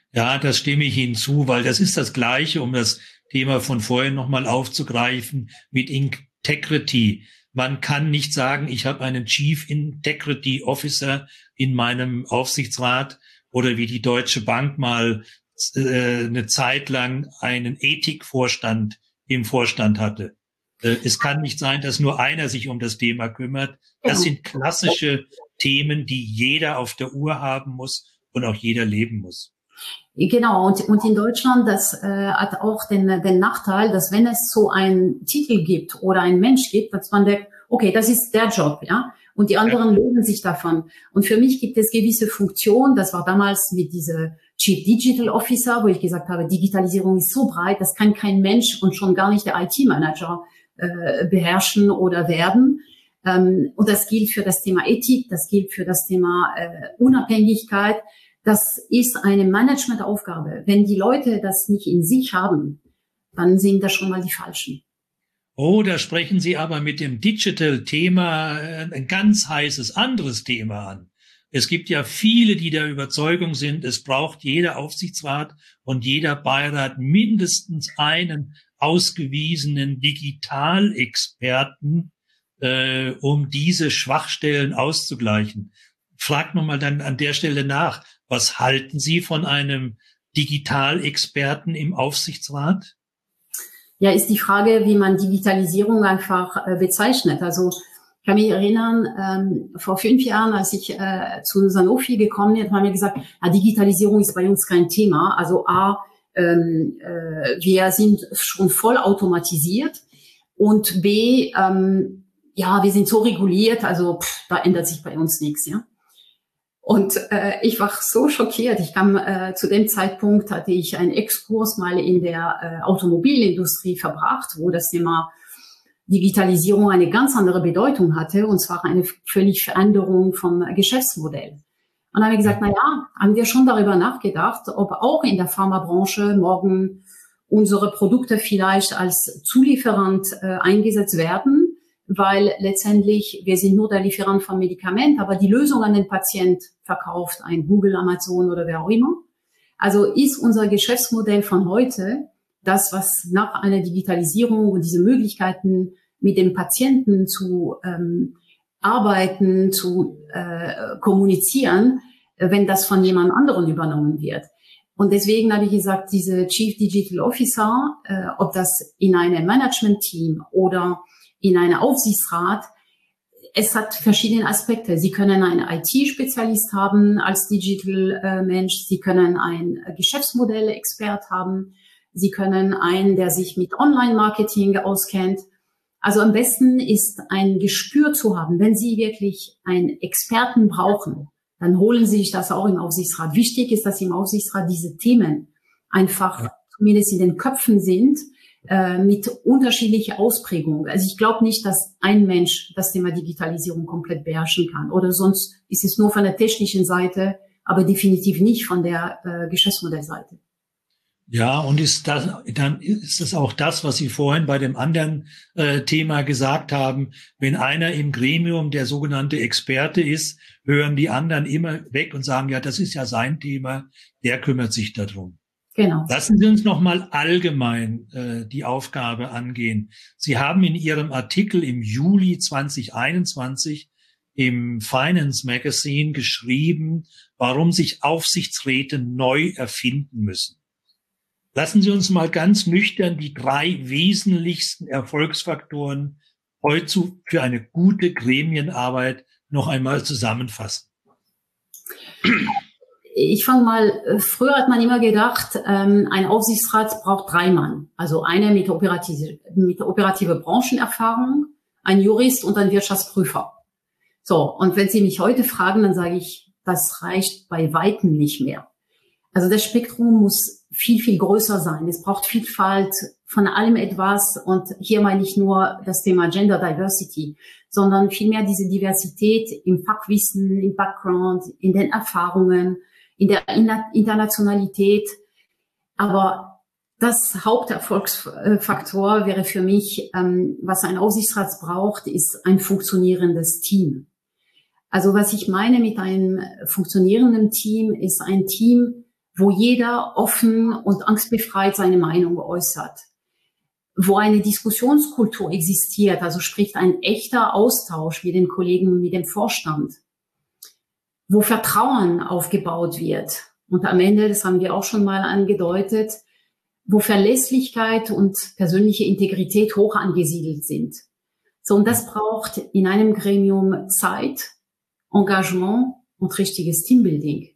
B: Ja, das stimme ich Ihnen zu, weil das ist das Gleiche, um das Thema von vorhin nochmal aufzugreifen, mit Integrity. Man kann nicht sagen, ich habe einen Chief Integrity Officer in meinem Aufsichtsrat oder wie die Deutsche Bank mal äh, eine Zeit lang einen Ethikvorstand im Vorstand hatte. Äh, es kann nicht sein, dass nur einer sich um das Thema kümmert. Das sind klassische Themen, die jeder auf der Uhr haben muss und auch jeder leben muss.
C: Genau, und, und in Deutschland, das äh, hat auch den, den Nachteil, dass wenn es so einen Titel gibt oder einen Mensch gibt, dass man denkt, okay, das ist der Job, ja, und die anderen ja. lösen sich davon. Und für mich gibt es gewisse Funktionen, das war damals mit dieser Chief Digital Officer, wo ich gesagt habe, Digitalisierung ist so breit, das kann kein Mensch und schon gar nicht der I T-Manager äh, beherrschen oder werden. Ähm, und das gilt für das Thema Ethik, das gilt für das Thema äh, Unabhängigkeit. Das ist eine Managementaufgabe. Wenn die Leute das nicht in sich haben, dann sind das schon mal die Falschen.
B: Oh, da sprechen Sie aber mit dem Digital-Thema ein ganz heißes anderes Thema an. Es gibt ja viele, die der Überzeugung sind, es braucht jeder Aufsichtsrat und jeder Beirat mindestens einen ausgewiesenen Digitalexperten, äh, um diese Schwachstellen auszugleichen. Fragt man mal dann an der Stelle nach, was halten Sie von einem Digitalexperten im Aufsichtsrat?
C: Ja, ist die Frage, wie man Digitalisierung einfach äh, bezeichnet. Also ich kann mich erinnern, ähm, vor fünf Jahren, als ich äh, zu Sanofi gekommen bin, haben wir gesagt, ja, Digitalisierung ist bei uns kein Thema. Also A, ähm, äh, wir sind schon voll automatisiert und B, ähm, ja, wir sind so reguliert, also pff, da ändert sich bei uns nichts, ja. Und äh, ich war so schockiert. Ich kam äh, zu dem Zeitpunkt, hatte ich einen Exkurs mal in der äh, Automobilindustrie verbracht, wo das Thema Digitalisierung eine ganz andere Bedeutung hatte, und zwar eine völlig Veränderung vom Geschäftsmodell. Und dann habe ich gesagt, na ja, haben wir schon darüber nachgedacht, ob auch in der Pharmabranche morgen unsere Produkte vielleicht als Zulieferant äh, eingesetzt werden, weil letztendlich wir sind nur der Lieferant von Medikament, aber die Lösung an den Patient verkauft ein Google, Amazon oder wer auch immer. Also ist unser Geschäftsmodell von heute das, was nach einer Digitalisierung und diese Möglichkeiten mit dem Patienten zu ähm, arbeiten, zu äh, kommunizieren, wenn das von jemand anderen übernommen wird. Und deswegen habe ich gesagt, diese Chief Digital Officer, äh, ob das in einem Management-Team oder in einem Aufsichtsrat, es hat verschiedene Aspekte. Sie können einen I T-Spezialist haben als Digital-Mensch, Sie können einen Geschäftsmodell-Expert haben, Sie können einen, der sich mit Online-Marketing auskennt. Also am besten ist ein Gespür zu haben. Wenn Sie wirklich einen Experten brauchen, dann holen Sie sich das auch im Aufsichtsrat. Wichtig ist, dass im Aufsichtsrat diese Themen einfach ja. zumindest in den Köpfen sind, mit unterschiedlicher Ausprägung. Also ich glaube nicht, dass ein Mensch das Thema Digitalisierung komplett beherrschen kann. Oder sonst ist es nur von der technischen Seite, aber definitiv nicht von der äh, Geschäftsmodellseite.
B: Ja, und ist das, dann ist das auch das, was Sie vorhin bei dem anderen äh, Thema gesagt haben. Wenn einer im Gremium der sogenannte Experte ist, hören die anderen immer weg und sagen, ja, das ist ja sein Thema, der kümmert sich darum.
C: Genau.
B: Lassen Sie uns noch mal allgemein äh, die Aufgabe angehen. Sie haben in Ihrem Artikel im Juli zwanzig einundzwanzig im Finance Magazine geschrieben, warum sich Aufsichtsräte neu erfinden müssen. Lassen Sie uns mal ganz nüchtern die drei wesentlichsten Erfolgsfaktoren heute für eine gute Gremienarbeit noch einmal zusammenfassen.
C: Ich fange mal, früher hat man immer gedacht, ähm, ein Aufsichtsrat braucht drei Mann. Also einer mit operative, mit operative Branchenerfahrung, ein Jurist und ein Wirtschaftsprüfer. So, und wenn Sie mich heute fragen, dann sage ich, das reicht bei Weitem nicht mehr. Also das Spektrum muss viel, viel größer sein. Es braucht Vielfalt von allem etwas. Und hier meine ich nur das Thema Gender Diversity, sondern vielmehr diese Diversität im Fachwissen, im Background, in den Erfahrungen, in der Internationalität. Aber das Haupterfolgsfaktor wäre für mich, ähm, was ein Aufsichtsrat braucht, ist ein funktionierendes Team. Also was ich meine mit einem funktionierenden Team, ist ein Team, wo jeder offen und angstbefreit seine Meinung äußert, wo eine Diskussionskultur existiert, also sprich ein echter Austausch mit den Kollegen, mit dem Vorstand, wo Vertrauen aufgebaut wird. Und am Ende, das haben wir auch schon mal angedeutet, wo Verlässlichkeit und persönliche Integrität hoch angesiedelt sind. So, und das braucht in einem Gremium Zeit, Engagement und richtiges Teambuilding.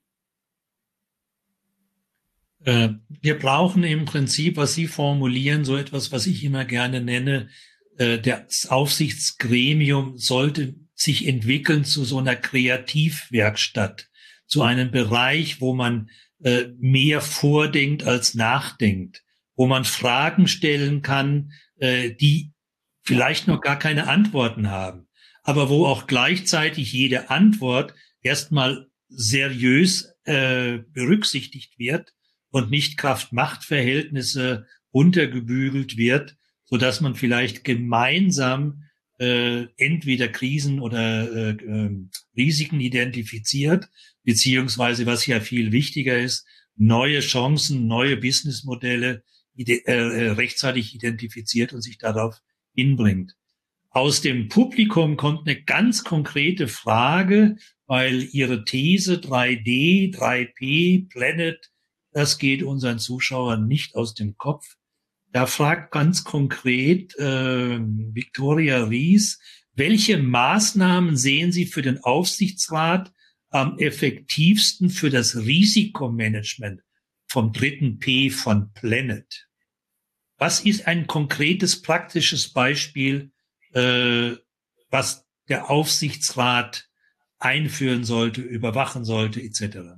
B: Wir brauchen im Prinzip, was Sie formulieren, so etwas, was ich immer gerne nenne, das Aufsichtsgremium sollte sich entwickeln zu so einer Kreativwerkstatt, zu einem Bereich, wo man mehr vordenkt als nachdenkt, wo man Fragen stellen kann, die vielleicht noch gar keine Antworten haben, aber wo auch gleichzeitig jede Antwort erstmal seriös berücksichtigt wird und nicht Kraft-Macht-Verhältnisse runtergebügelt wird, so dass man vielleicht gemeinsam äh, entweder Krisen oder äh, äh, Risiken identifiziert, beziehungsweise, was ja viel wichtiger ist, neue Chancen, neue Businessmodelle ide- äh, rechtzeitig identifiziert und sich darauf hinbringt. Aus dem Publikum kommt eine ganz konkrete Frage, weil Ihre These drei D, drei P, Planet, das geht unseren Zuschauern nicht aus dem Kopf. Da fragt ganz konkret äh, Viktoria Ries, welche Maßnahmen sehen Sie für den Aufsichtsrat am effektivsten für das Risikomanagement vom dritten P von Planet? Was ist ein konkretes, praktisches Beispiel, äh, was der Aufsichtsrat einführen sollte, überwachen sollte, et cetera?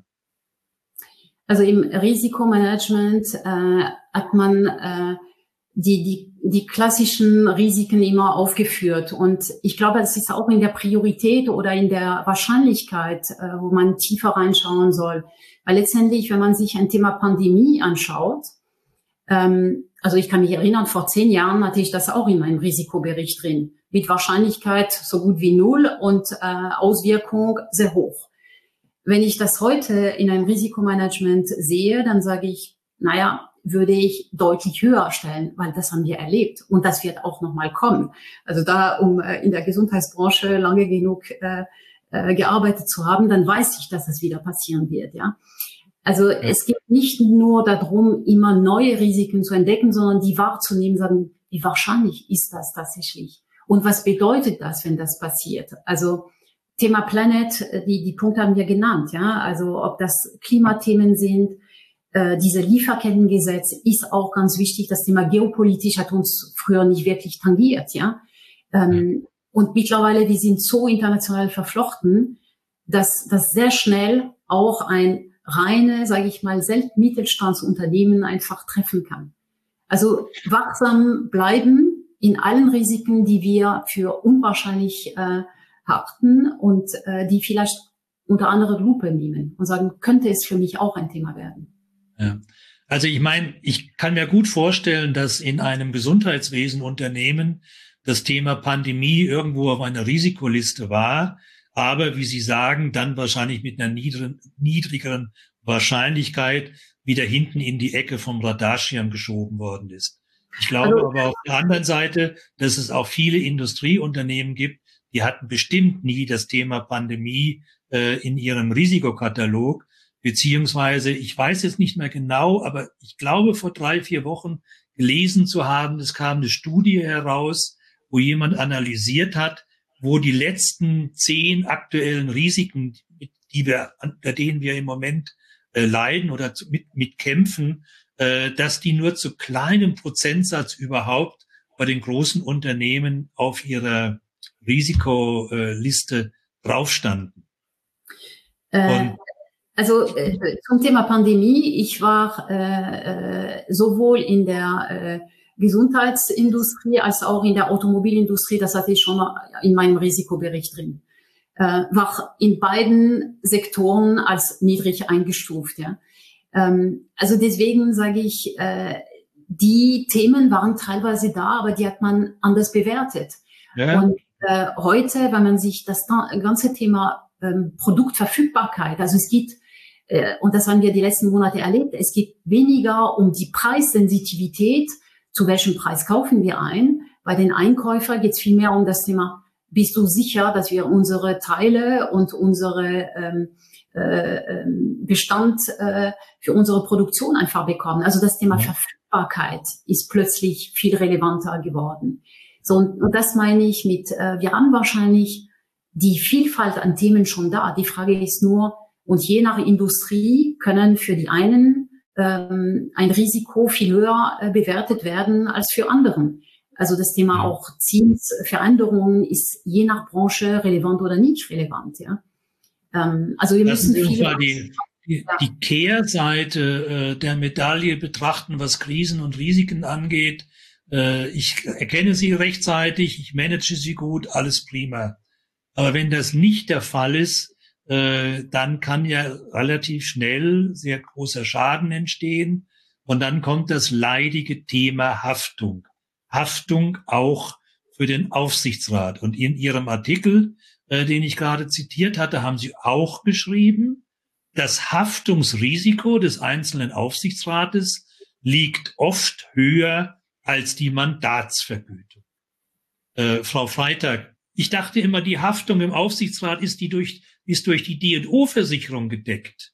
C: Also im Risikomanagement äh, hat man äh, die, die, die klassischen Risiken immer aufgeführt. Und ich glaube, das ist auch in der Priorität oder in der Wahrscheinlichkeit, äh, wo man tiefer reinschauen soll. Weil letztendlich, wenn man sich ein Thema Pandemie anschaut, ähm, also ich kann mich erinnern, vor zehn Jahren hatte ich das auch in meinem Risikobericht drin. Mit Wahrscheinlichkeit so gut wie null und äh, Auswirkung sehr hoch. Wenn ich das heute in einem Risikomanagement sehe, dann sage ich, naja, würde ich deutlich höher stellen, weil das haben wir erlebt und das wird auch nochmal kommen. Also da, um äh, in der Gesundheitsbranche lange genug äh, äh, gearbeitet zu haben, dann weiß ich, dass das wieder passieren wird. Ja. Also ja. Es geht nicht nur darum, immer neue Risiken zu entdecken, sondern die wahrzunehmen, sagen, wie wahrscheinlich ist das tatsächlich? Und was bedeutet das, wenn das passiert? Also Thema Planet, die, die Punkte haben wir genannt, ja. Also ob das Klimathemen sind, äh, diese Lieferkettengesetz ist auch ganz wichtig. Das Thema geopolitisch hat uns früher nicht wirklich tangiert, ja. Ähm, und mittlerweile, wir sind so international verflochten, dass das sehr schnell auch ein reine, sage ich mal, Mittelstandsunternehmen einfach treffen kann. Also wachsam bleiben in allen Risiken, die wir für unwahrscheinlich äh, hatten und äh, die vielleicht unter andere Lupe nehmen und sagen, könnte es für mich auch ein Thema werden.
B: Ja. Also ich meine, ich kann mir gut vorstellen, dass in einem Gesundheitswesenunternehmen das Thema Pandemie irgendwo auf einer Risikoliste war, aber wie Sie sagen, dann wahrscheinlich mit einer niedrigen, niedrigeren Wahrscheinlichkeit wieder hinten in die Ecke vom Radarschirm geschoben worden ist. Ich glaube also, aber auf der anderen Seite, dass es auch viele Industrieunternehmen gibt, die hatten bestimmt nie das Thema Pandemie äh, in ihrem Risikokatalog, beziehungsweise, ich weiß jetzt nicht mehr genau, aber ich glaube, vor drei, vier Wochen gelesen zu haben, es kam eine Studie heraus, wo jemand analysiert hat, wo die letzten zehn aktuellen Risiken, die wir, unter denen wir im Moment äh, leiden oder zu, mit, mit kämpfen, äh, dass die nur zu kleinem Prozentsatz überhaupt bei den großen Unternehmen auf ihrer Risikoliste draufstanden.
C: Äh, also äh, zum Thema Pandemie, ich war äh, äh, sowohl in der äh, Gesundheitsindustrie als auch in der Automobilindustrie, das hatte ich schon in meinem Risikobericht drin, äh, war in beiden Sektoren als niedrig eingestuft. Ja. Ähm, also deswegen sage ich, äh, die Themen waren teilweise da, aber die hat man anders bewertet. Ja. Und äh, heute, wenn man sich das ganze Thema ähm, Produktverfügbarkeit, also es gibt Und das haben wir die letzten Monate erlebt. Es geht weniger um die Preissensitivität, zu welchem Preis kaufen wir ein. Bei den Einkäufern geht es vielmehr um das Thema, bist du sicher, dass wir unsere Teile und unsere ähm, äh, Bestand äh, für unsere Produktion einfach bekommen. Also das Thema ja. Verfügbarkeit ist plötzlich viel relevanter geworden. So, und, und das meine ich mit, äh, wir haben wahrscheinlich die Vielfalt an Themen schon da. Die Frage ist nur, und je nach Industrie können für die einen ähm, ein Risiko viel höher äh, bewertet werden als für anderen. Also das Thema auch Zinsveränderungen ist je nach Branche relevant oder nicht relevant. Ja. Ähm, also wir
B: Lassen
C: müssen
B: Sie
C: viele
B: uns mal die, die, ja. die Kehrseite äh, der Medaille betrachten, was Krisen und Risiken angeht. Äh, ich erkenne sie rechtzeitig, ich manage sie gut, alles prima. Aber wenn das nicht der Fall ist, äh, dann kann ja relativ schnell sehr großer Schaden entstehen. Und dann kommt das leidige Thema Haftung. Haftung auch für den Aufsichtsrat. Und in Ihrem Artikel, äh, den ich gerade zitiert hatte, haben Sie auch geschrieben, das Haftungsrisiko des einzelnen Aufsichtsrates liegt oft höher als die Mandatsvergütung. Äh, Frau Freitag, ich dachte immer, die Haftung im Aufsichtsrat ist die durch, ist durch die D und O-Versicherung gedeckt.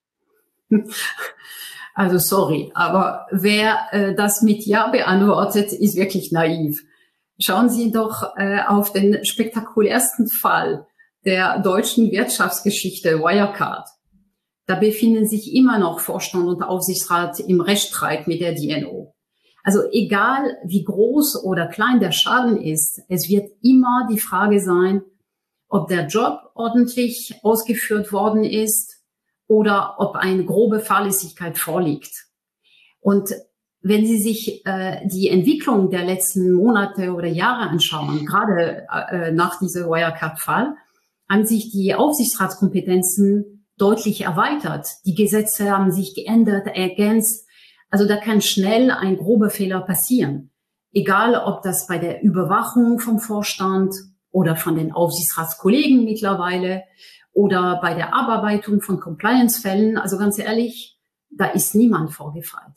C: Also sorry, aber wer äh, das mit Ja beantwortet, ist wirklich naiv. Schauen Sie doch äh, auf den spektakulärsten Fall der deutschen Wirtschaftsgeschichte, Wirecard. Da befinden sich immer noch Vorstand und Aufsichtsrat im Rechtsstreit mit der D und O. Also egal, wie groß oder klein der Schaden ist, es wird immer die Frage sein, ob der Job ordentlich ausgeführt worden ist oder ob eine grobe Fahrlässigkeit vorliegt. Und wenn Sie sich äh, die Entwicklung der letzten Monate oder Jahre anschauen, gerade äh, nach diesem Wirecard-Fall, haben sich die Aufsichtsratskompetenzen deutlich erweitert. Die Gesetze haben sich geändert, ergänzt. Also da kann schnell ein grober Fehler passieren. Egal, ob das bei der Überwachung vom Vorstand oder von den Aufsichtsratskollegen mittlerweile oder bei der Abarbeitung von Compliance-Fällen. Also ganz ehrlich, da ist niemand vorgefeilt.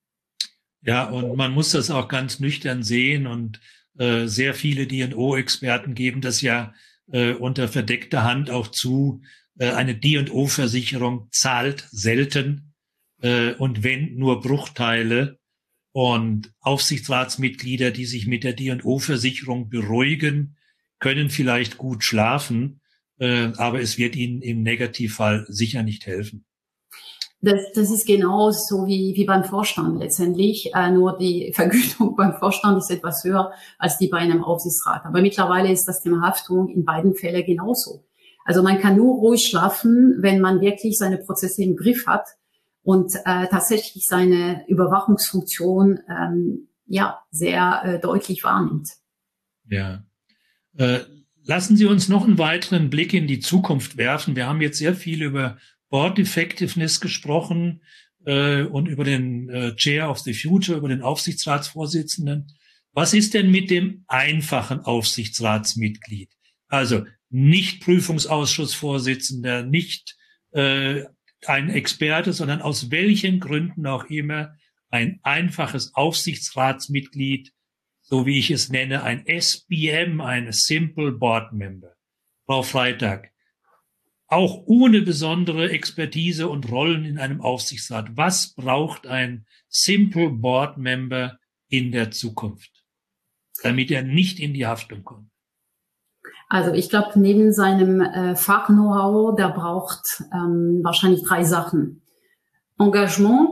B: Ja, und man muss das auch ganz nüchtern sehen. Und äh, sehr viele D und O-Experten geben das ja äh, unter verdeckter Hand auch zu. Äh, eine D und O-Versicherung zahlt selten. Und wenn nur Bruchteile, und Aufsichtsratsmitglieder, die sich mit der D und O-Versicherung beruhigen, können vielleicht gut schlafen, aber es wird ihnen im Negativfall sicher nicht helfen.
C: Das, das ist genau so wie, wie beim Vorstand letztendlich. Äh, nur die Vergütung beim Vorstand ist etwas höher als die bei einem Aufsichtsrat. Aber mittlerweile ist das Thema Haftung in beiden Fällen genauso. Also man kann nur ruhig schlafen, wenn man wirklich seine Prozesse im Griff hat und äh, tatsächlich seine Überwachungsfunktion ähm, ja sehr äh, deutlich wahrnimmt.
B: Ja. Äh, lassen Sie uns noch einen weiteren Blick in die Zukunft werfen. Wir haben jetzt sehr viel über Board Effectiveness gesprochen äh, und über den äh, Chair of the Future, über den Aufsichtsratsvorsitzenden. Was ist denn mit dem einfachen Aufsichtsratsmitglied? Also nicht Prüfungsausschussvorsitzender, nicht äh, ein Experte, sondern aus welchen Gründen auch immer ein einfaches Aufsichtsratsmitglied, so wie ich es nenne, ein S B M, ein Simple Board Member. Frau Freitag, auch ohne besondere Expertise und Rollen in einem Aufsichtsrat, was braucht ein Simple Board Member in der Zukunft, damit er nicht in die Haftung kommt?
C: Also ich glaube, neben seinem äh, Fach-Know-how, der braucht ähm, wahrscheinlich drei Sachen. Engagement,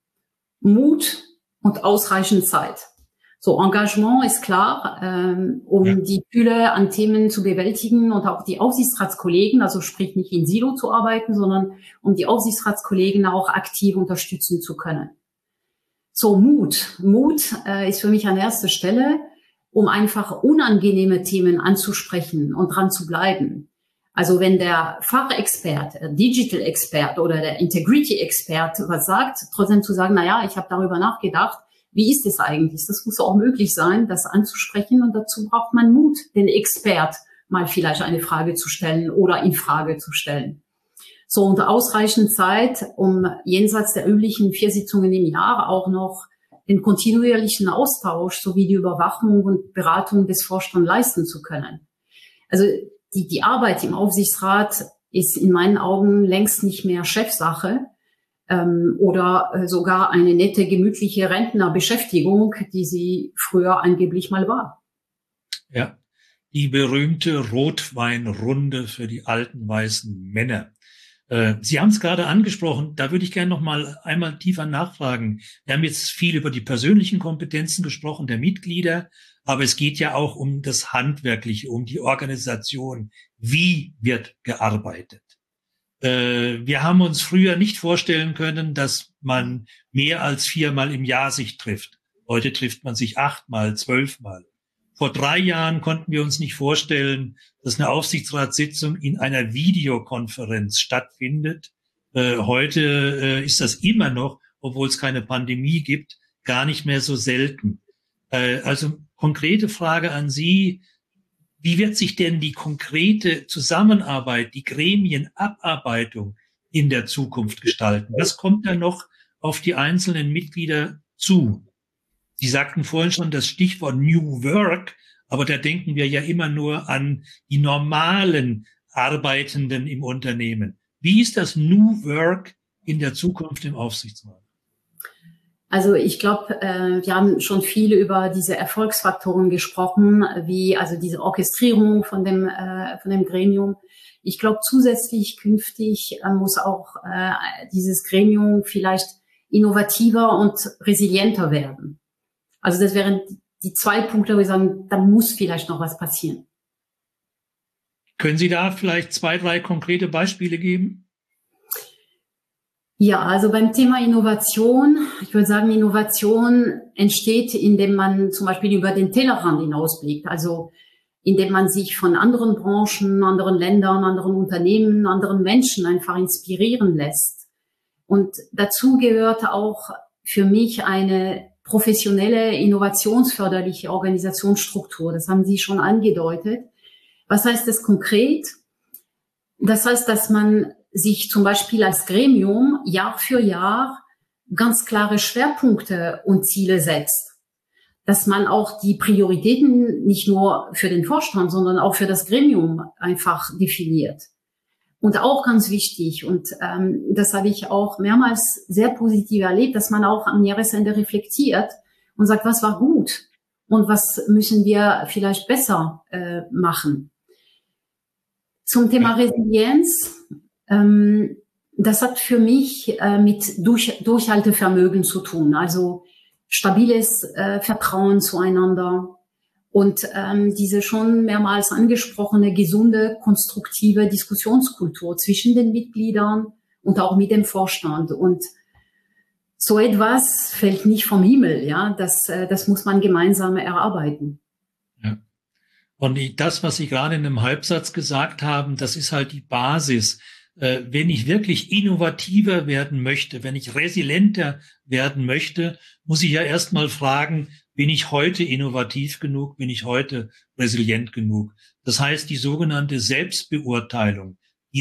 C: Mut und ausreichend Zeit. So, Engagement ist klar, ähm, um ja. die Fülle an Themen zu bewältigen und auch die Aufsichtsratskollegen, also sprich nicht in Silo zu arbeiten, sondern um die Aufsichtsratskollegen auch aktiv unterstützen zu können. So, Mut. Mut äh, ist für mich an erster Stelle, um einfach unangenehme Themen anzusprechen und dran zu bleiben. Also wenn der Fachexperte, Digital Expert oder der Integrity Expert was sagt, trotzdem zu sagen, na ja, ich habe darüber nachgedacht, wie ist es eigentlich? Das muss auch möglich sein, das anzusprechen, und dazu braucht man Mut, den Expert mal vielleicht eine Frage zu stellen oder in Frage zu stellen. So, und ausreichend Zeit, um jenseits der üblichen vier Sitzungen im Jahr auch noch den kontinuierlichen Austausch sowie die Überwachung und Beratung des Vorstands leisten zu können. Also die, die Arbeit im Aufsichtsrat ist in meinen Augen längst nicht mehr Chefsache ähm, oder sogar eine nette, gemütliche Rentnerbeschäftigung, die sie früher angeblich mal war.
B: Ja, die berühmte Rotweinrunde für die alten weißen Männer. Sie haben es gerade angesprochen, da würde ich gerne noch mal einmal tiefer nachfragen. Wir haben jetzt viel über die persönlichen Kompetenzen gesprochen der Mitglieder, aber es geht ja auch um das Handwerkliche, um die Organisation. Wie wird gearbeitet? Wir haben uns früher nicht vorstellen können, dass man mehr als viermal im Jahr sich trifft. Heute trifft man sich achtmal, zwölfmal. Vor drei Jahren konnten wir uns nicht vorstellen, dass eine Aufsichtsratssitzung in einer Videokonferenz stattfindet. Äh, heute äh, ist das immer noch, obwohl es keine Pandemie gibt, gar nicht mehr so selten. Äh, also konkrete Frage an Sie. Wie wird sich denn die konkrete Zusammenarbeit, die Gremienabarbeitung in der Zukunft gestalten? Was kommt da noch auf die einzelnen Mitglieder zu? Sie sagten vorhin schon das Stichwort New Work, aber da denken wir ja immer nur an die normalen Arbeitenden im Unternehmen. Wie ist das New Work in der Zukunft im Aufsichtsrat?
C: Also ich glaube, äh, wir haben schon viel über diese Erfolgsfaktoren gesprochen, wie also diese Orchestrierung von dem äh, von dem Gremium. Ich glaube, zusätzlich künftig äh, muss auch äh, dieses Gremium vielleicht innovativer und resilienter werden. Also das wären die zwei Punkte, wo wir sagen, da muss vielleicht noch was passieren.
B: Können Sie da vielleicht zwei, drei konkrete Beispiele geben?
C: Ja, also beim Thema Innovation, ich würde sagen, Innovation entsteht, indem man zum Beispiel über den Tellerrand hinausblickt. Also indem man sich von anderen Branchen, anderen Ländern, anderen Unternehmen, anderen Menschen einfach inspirieren lässt. Und dazu gehört auch für mich eine professionelle, innovationsförderliche Organisationsstruktur. Das haben Sie schon angedeutet. Was heißt das konkret? Das heißt, dass man sich zum Beispiel als Gremium Jahr für Jahr ganz klare Schwerpunkte und Ziele setzt. Dass man auch die Prioritäten nicht nur für den Vorstand, sondern auch für das Gremium einfach definiert. Und auch ganz wichtig, und ähm, das habe ich auch mehrmals sehr positiv erlebt, dass man auch am Jahresende reflektiert und sagt, was war gut und was müssen wir vielleicht besser äh, machen. Zum Thema Resilienz, ähm, das hat für mich äh, mit Durch Durchhaltevermögen zu tun, also stabiles äh, Vertrauen zueinander. Und ähm, diese schon mehrmals angesprochene gesunde, konstruktive Diskussionskultur zwischen den Mitgliedern und auch mit dem Vorstand. Und so etwas fällt nicht vom Himmel, ja. Das, äh, das muss man gemeinsam erarbeiten.
B: Ja. Und das, was Sie gerade in einem Halbsatz gesagt haben, das ist halt die Basis. Äh, wenn ich wirklich innovativer werden möchte, wenn ich resilienter werden möchte, muss ich ja erstmal fragen, bin ich heute innovativ genug? Bin ich heute resilient genug? Das heißt, die sogenannte Selbstbeurteilung, die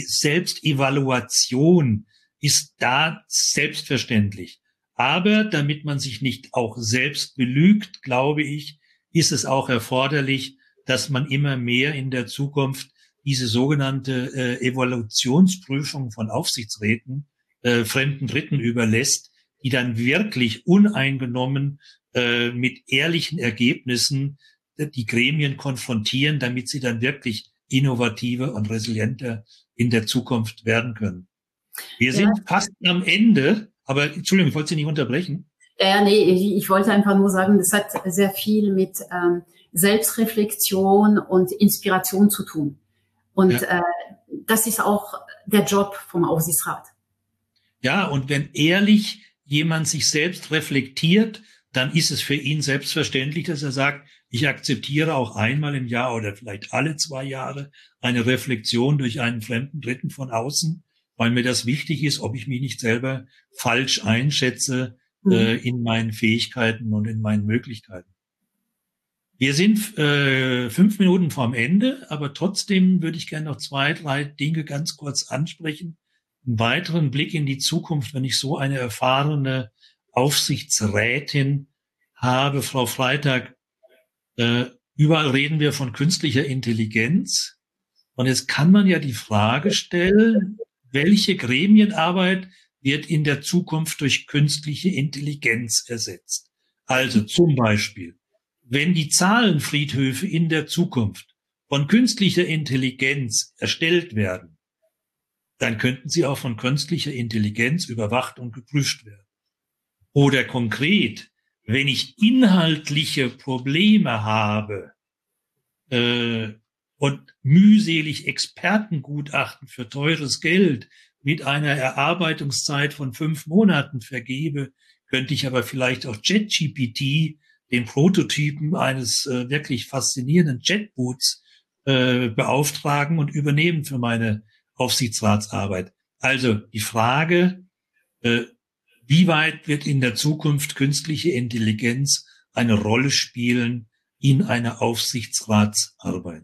B: Selbstevaluation ist da selbstverständlich. Aber damit man sich nicht auch selbst belügt, glaube ich, ist es auch erforderlich, dass man immer mehr in der Zukunft diese sogenannte äh, Evaluationsprüfung von Aufsichtsräten äh, fremden Dritten überlässt, die dann wirklich uneingenommen äh, mit ehrlichen Ergebnissen die Gremien konfrontieren, damit sie dann wirklich innovativer und resilienter in der Zukunft werden können. Wir sind ja fast am Ende, aber Entschuldigung, ich wollte Sie nicht unterbrechen.
C: Ja, nee, ich, ich wollte einfach nur sagen, das hat sehr viel mit ähm, Selbstreflexion und Inspiration zu tun. Und ja. äh, das ist auch der Job vom Aufsichtsrat.
B: Ja, und wenn ehrlich jemand sich selbst reflektiert, dann ist es für ihn selbstverständlich, dass er sagt, ich akzeptiere auch einmal im Jahr oder vielleicht alle zwei Jahre eine Reflexion durch einen fremden Dritten von außen, weil mir das wichtig ist, ob ich mich nicht selber falsch einschätze mhm. äh, in meinen Fähigkeiten und in meinen Möglichkeiten. Wir sind äh, fünf Minuten vorm Ende, aber trotzdem würde ich gerne noch zwei, drei Dinge ganz kurz ansprechen. einen weiteren Blick in die Zukunft, wenn ich so eine erfahrene Aufsichtsrätin habe, Frau Freitag. Äh, überall reden wir von künstlicher Intelligenz. Und jetzt kann man ja die Frage stellen, welche Gremienarbeit wird in der Zukunft durch künstliche Intelligenz ersetzt? Also zum Beispiel, wenn die Zahlenfriedhöfe in der Zukunft von künstlicher Intelligenz erstellt werden, dann könnten sie auch von künstlicher Intelligenz überwacht und geprüft werden. Oder konkret, wenn ich inhaltliche Probleme habe äh, und mühselig Expertengutachten für teures Geld mit einer Erarbeitungszeit von fünf Monaten vergebe, könnte ich aber vielleicht auch ChatGPT, den Prototypen eines äh, wirklich faszinierenden Chatbots, äh, beauftragen und übernehmen für meine Aufsichtsratsarbeit. Also die Frage, äh, wie weit wird in der Zukunft künstliche Intelligenz eine Rolle spielen in einer Aufsichtsratsarbeit?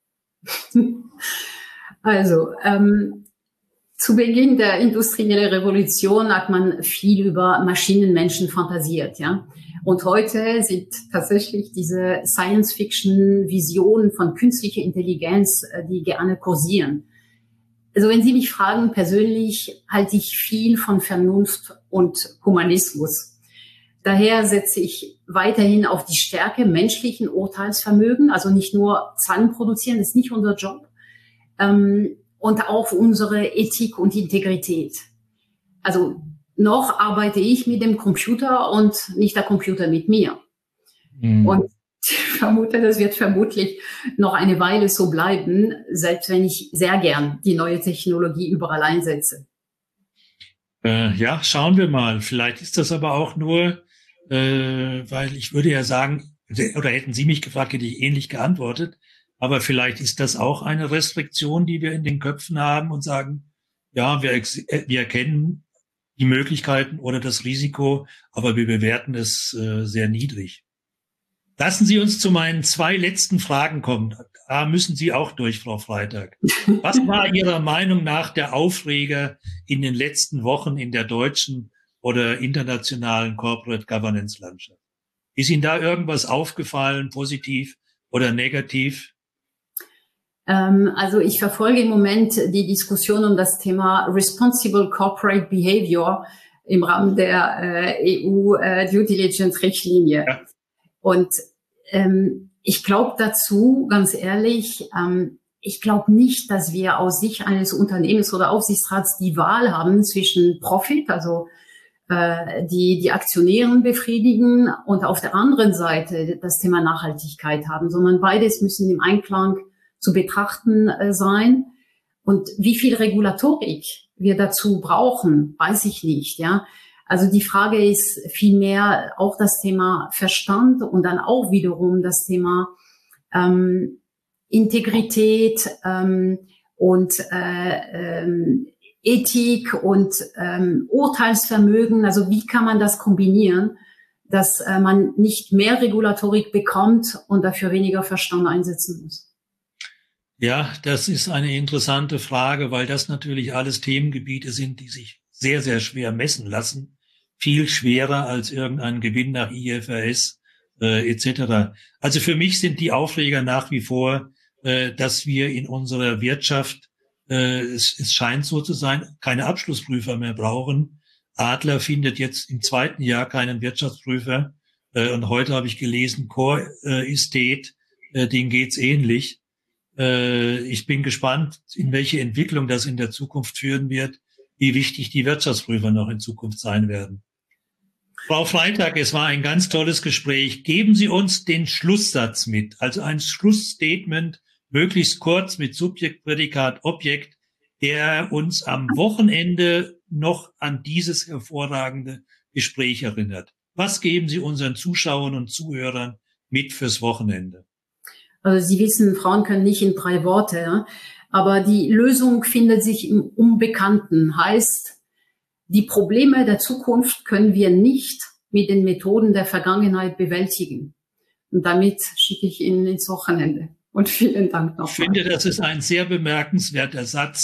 C: Also, ähm, zu Beginn der industriellen Revolution hat man viel über Maschinenmenschen fantasiert, ja. Und heute sind tatsächlich diese Science-Fiction-Visionen von künstlicher Intelligenz, die gerne kursieren. Also wenn Sie mich fragen, persönlich halte ich viel von Vernunft und Humanismus. Daher setze ich weiterhin auf die Stärke menschlichen Urteilsvermögen, also nicht nur Zahlen produzieren, das ist nicht unser Job, ähm, und auf unsere Ethik und Integrität. Also noch arbeite ich mit dem Computer und nicht der Computer mit mir. Mhm. Und ich vermute, das wird vermutlich noch eine Weile so bleiben, selbst wenn ich sehr gern die neue Technologie überall einsetze.
B: Äh, ja, schauen wir mal. Vielleicht ist das aber auch nur, äh, weil ich würde ja sagen, oder hätten Sie mich gefragt, hätte ich ähnlich geantwortet, aber vielleicht ist das auch eine Restriktion, die wir in den Köpfen haben und sagen, ja, wir, wir erkennen die Möglichkeiten oder das Risiko, aber wir bewerten es äh, sehr niedrig. Lassen Sie uns zu meinen zwei letzten Fragen kommen. Da müssen Sie auch durch, Frau Freitag. Was war Ihrer Meinung nach der Aufreger in den letzten Wochen in der deutschen oder internationalen Corporate Governance Landschaft? Ist Ihnen da irgendwas aufgefallen, positiv oder negativ?
C: Ähm, also ich verfolge im Moment die Diskussion um das Thema Responsible Corporate Behavior im Rahmen der äh, E U äh, Due Diligence Richtlinie. Ja. Und ähm, ich glaube dazu, ganz ehrlich, ähm, ich glaube nicht, dass wir aus Sicht eines Unternehmens oder Aufsichtsrats die Wahl haben zwischen Profit, also äh, die die Aktionären befriedigen, und auf der anderen Seite das Thema Nachhaltigkeit haben, sondern beides müssen im Einklang zu betrachten äh, sein. Und wie viel Regulatorik wir dazu brauchen, weiß ich nicht, ja. Also die Frage ist vielmehr auch das Thema Verstand und dann auch wiederum das Thema ähm, Integrität ähm, und äh, ähm, Ethik und ähm, Urteilsvermögen. Also wie kann man das kombinieren, dass äh, man nicht mehr Regulatorik bekommt und dafür weniger Verstand einsetzen muss?
B: Ja, das ist eine interessante Frage, weil das natürlich alles Themengebiete sind, die sich sehr, sehr schwer messen lassen. Viel schwerer als irgendein Gewinn nach I F R S äh, et cetera. Also für mich sind die Aufreger nach wie vor, äh, dass wir in unserer Wirtschaft, äh, es, es scheint so zu sein, keine Abschlussprüfer mehr brauchen. Adler findet jetzt im zweiten Jahr keinen Wirtschaftsprüfer. Äh, und heute habe ich gelesen, Core äh, Estate, äh, denen geht's ähnlich. Äh, ich bin gespannt, in welche Entwicklung das in der Zukunft führen wird, wie wichtig die Wirtschaftsprüfer noch in Zukunft sein werden. Frau Freitag, es war ein ganz tolles Gespräch. Geben Sie uns den Schlusssatz mit, also ein Schlussstatement, möglichst kurz mit Subjekt, Prädikat, Objekt, der uns am Wochenende noch an dieses hervorragende Gespräch erinnert. Was geben Sie unseren Zuschauern und Zuhörern mit fürs Wochenende?
C: Also Sie wissen, Frauen können nicht in drei Worte, ja? Aber die Lösung findet sich im Unbekannten. Heißt, die Probleme der Zukunft können wir nicht mit den Methoden der Vergangenheit bewältigen. Und damit schicke ich Ihnen ins Wochenende. Und vielen Dank nochmal.
B: Ich finde, das ist ein sehr bemerkenswerter Satz.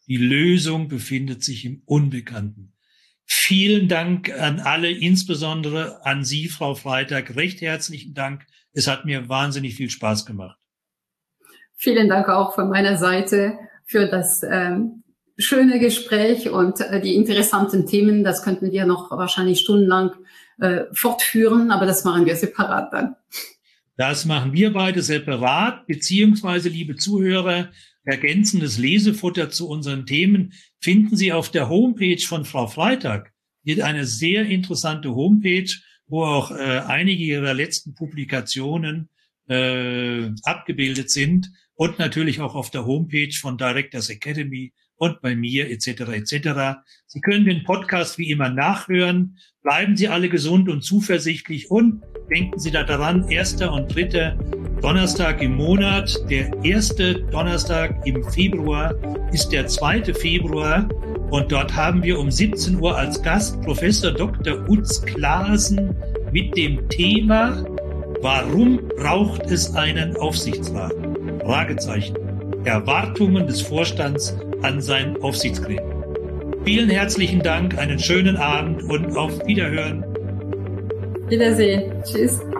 B: Die Lösung befindet sich im Unbekannten. Vielen Dank an alle, insbesondere an Sie, Frau Freitag. Recht herzlichen Dank. Es hat mir wahnsinnig viel Spaß gemacht.
C: Vielen Dank auch von meiner Seite für das ähm, schöne Gespräch und äh, die interessanten Themen. Das könnten wir noch wahrscheinlich stundenlang äh, fortführen, aber das machen wir separat dann.
B: Das machen wir beide separat, beziehungsweise, liebe Zuhörer, ergänzendes Lesefutter zu unseren Themen finden Sie auf der Homepage von Frau Freitag. Die hat eine sehr interessante Homepage, wo auch äh, einige ihrer letzten Publikationen äh, abgebildet sind und natürlich auch auf der Homepage von Directors Academy und bei mir et cetera et cetera. Sie können den Podcast wie immer nachhören. Bleiben Sie alle gesund und zuversichtlich und denken Sie da daran, erster und dritter Donnerstag im Monat. Der erste Donnerstag im Februar ist der zweite Februar und dort haben wir um siebzehn Uhr als Gast Professor Doktor Utz Klaasen mit dem Thema: Warum braucht es einen Aufsichtsrat? Fragezeichen. Erwartungen des Vorstands an sein Aufsichtsgremium. Vielen herzlichen Dank, einen schönen Abend und auf Wiederhören.
C: Wiedersehen. Tschüss.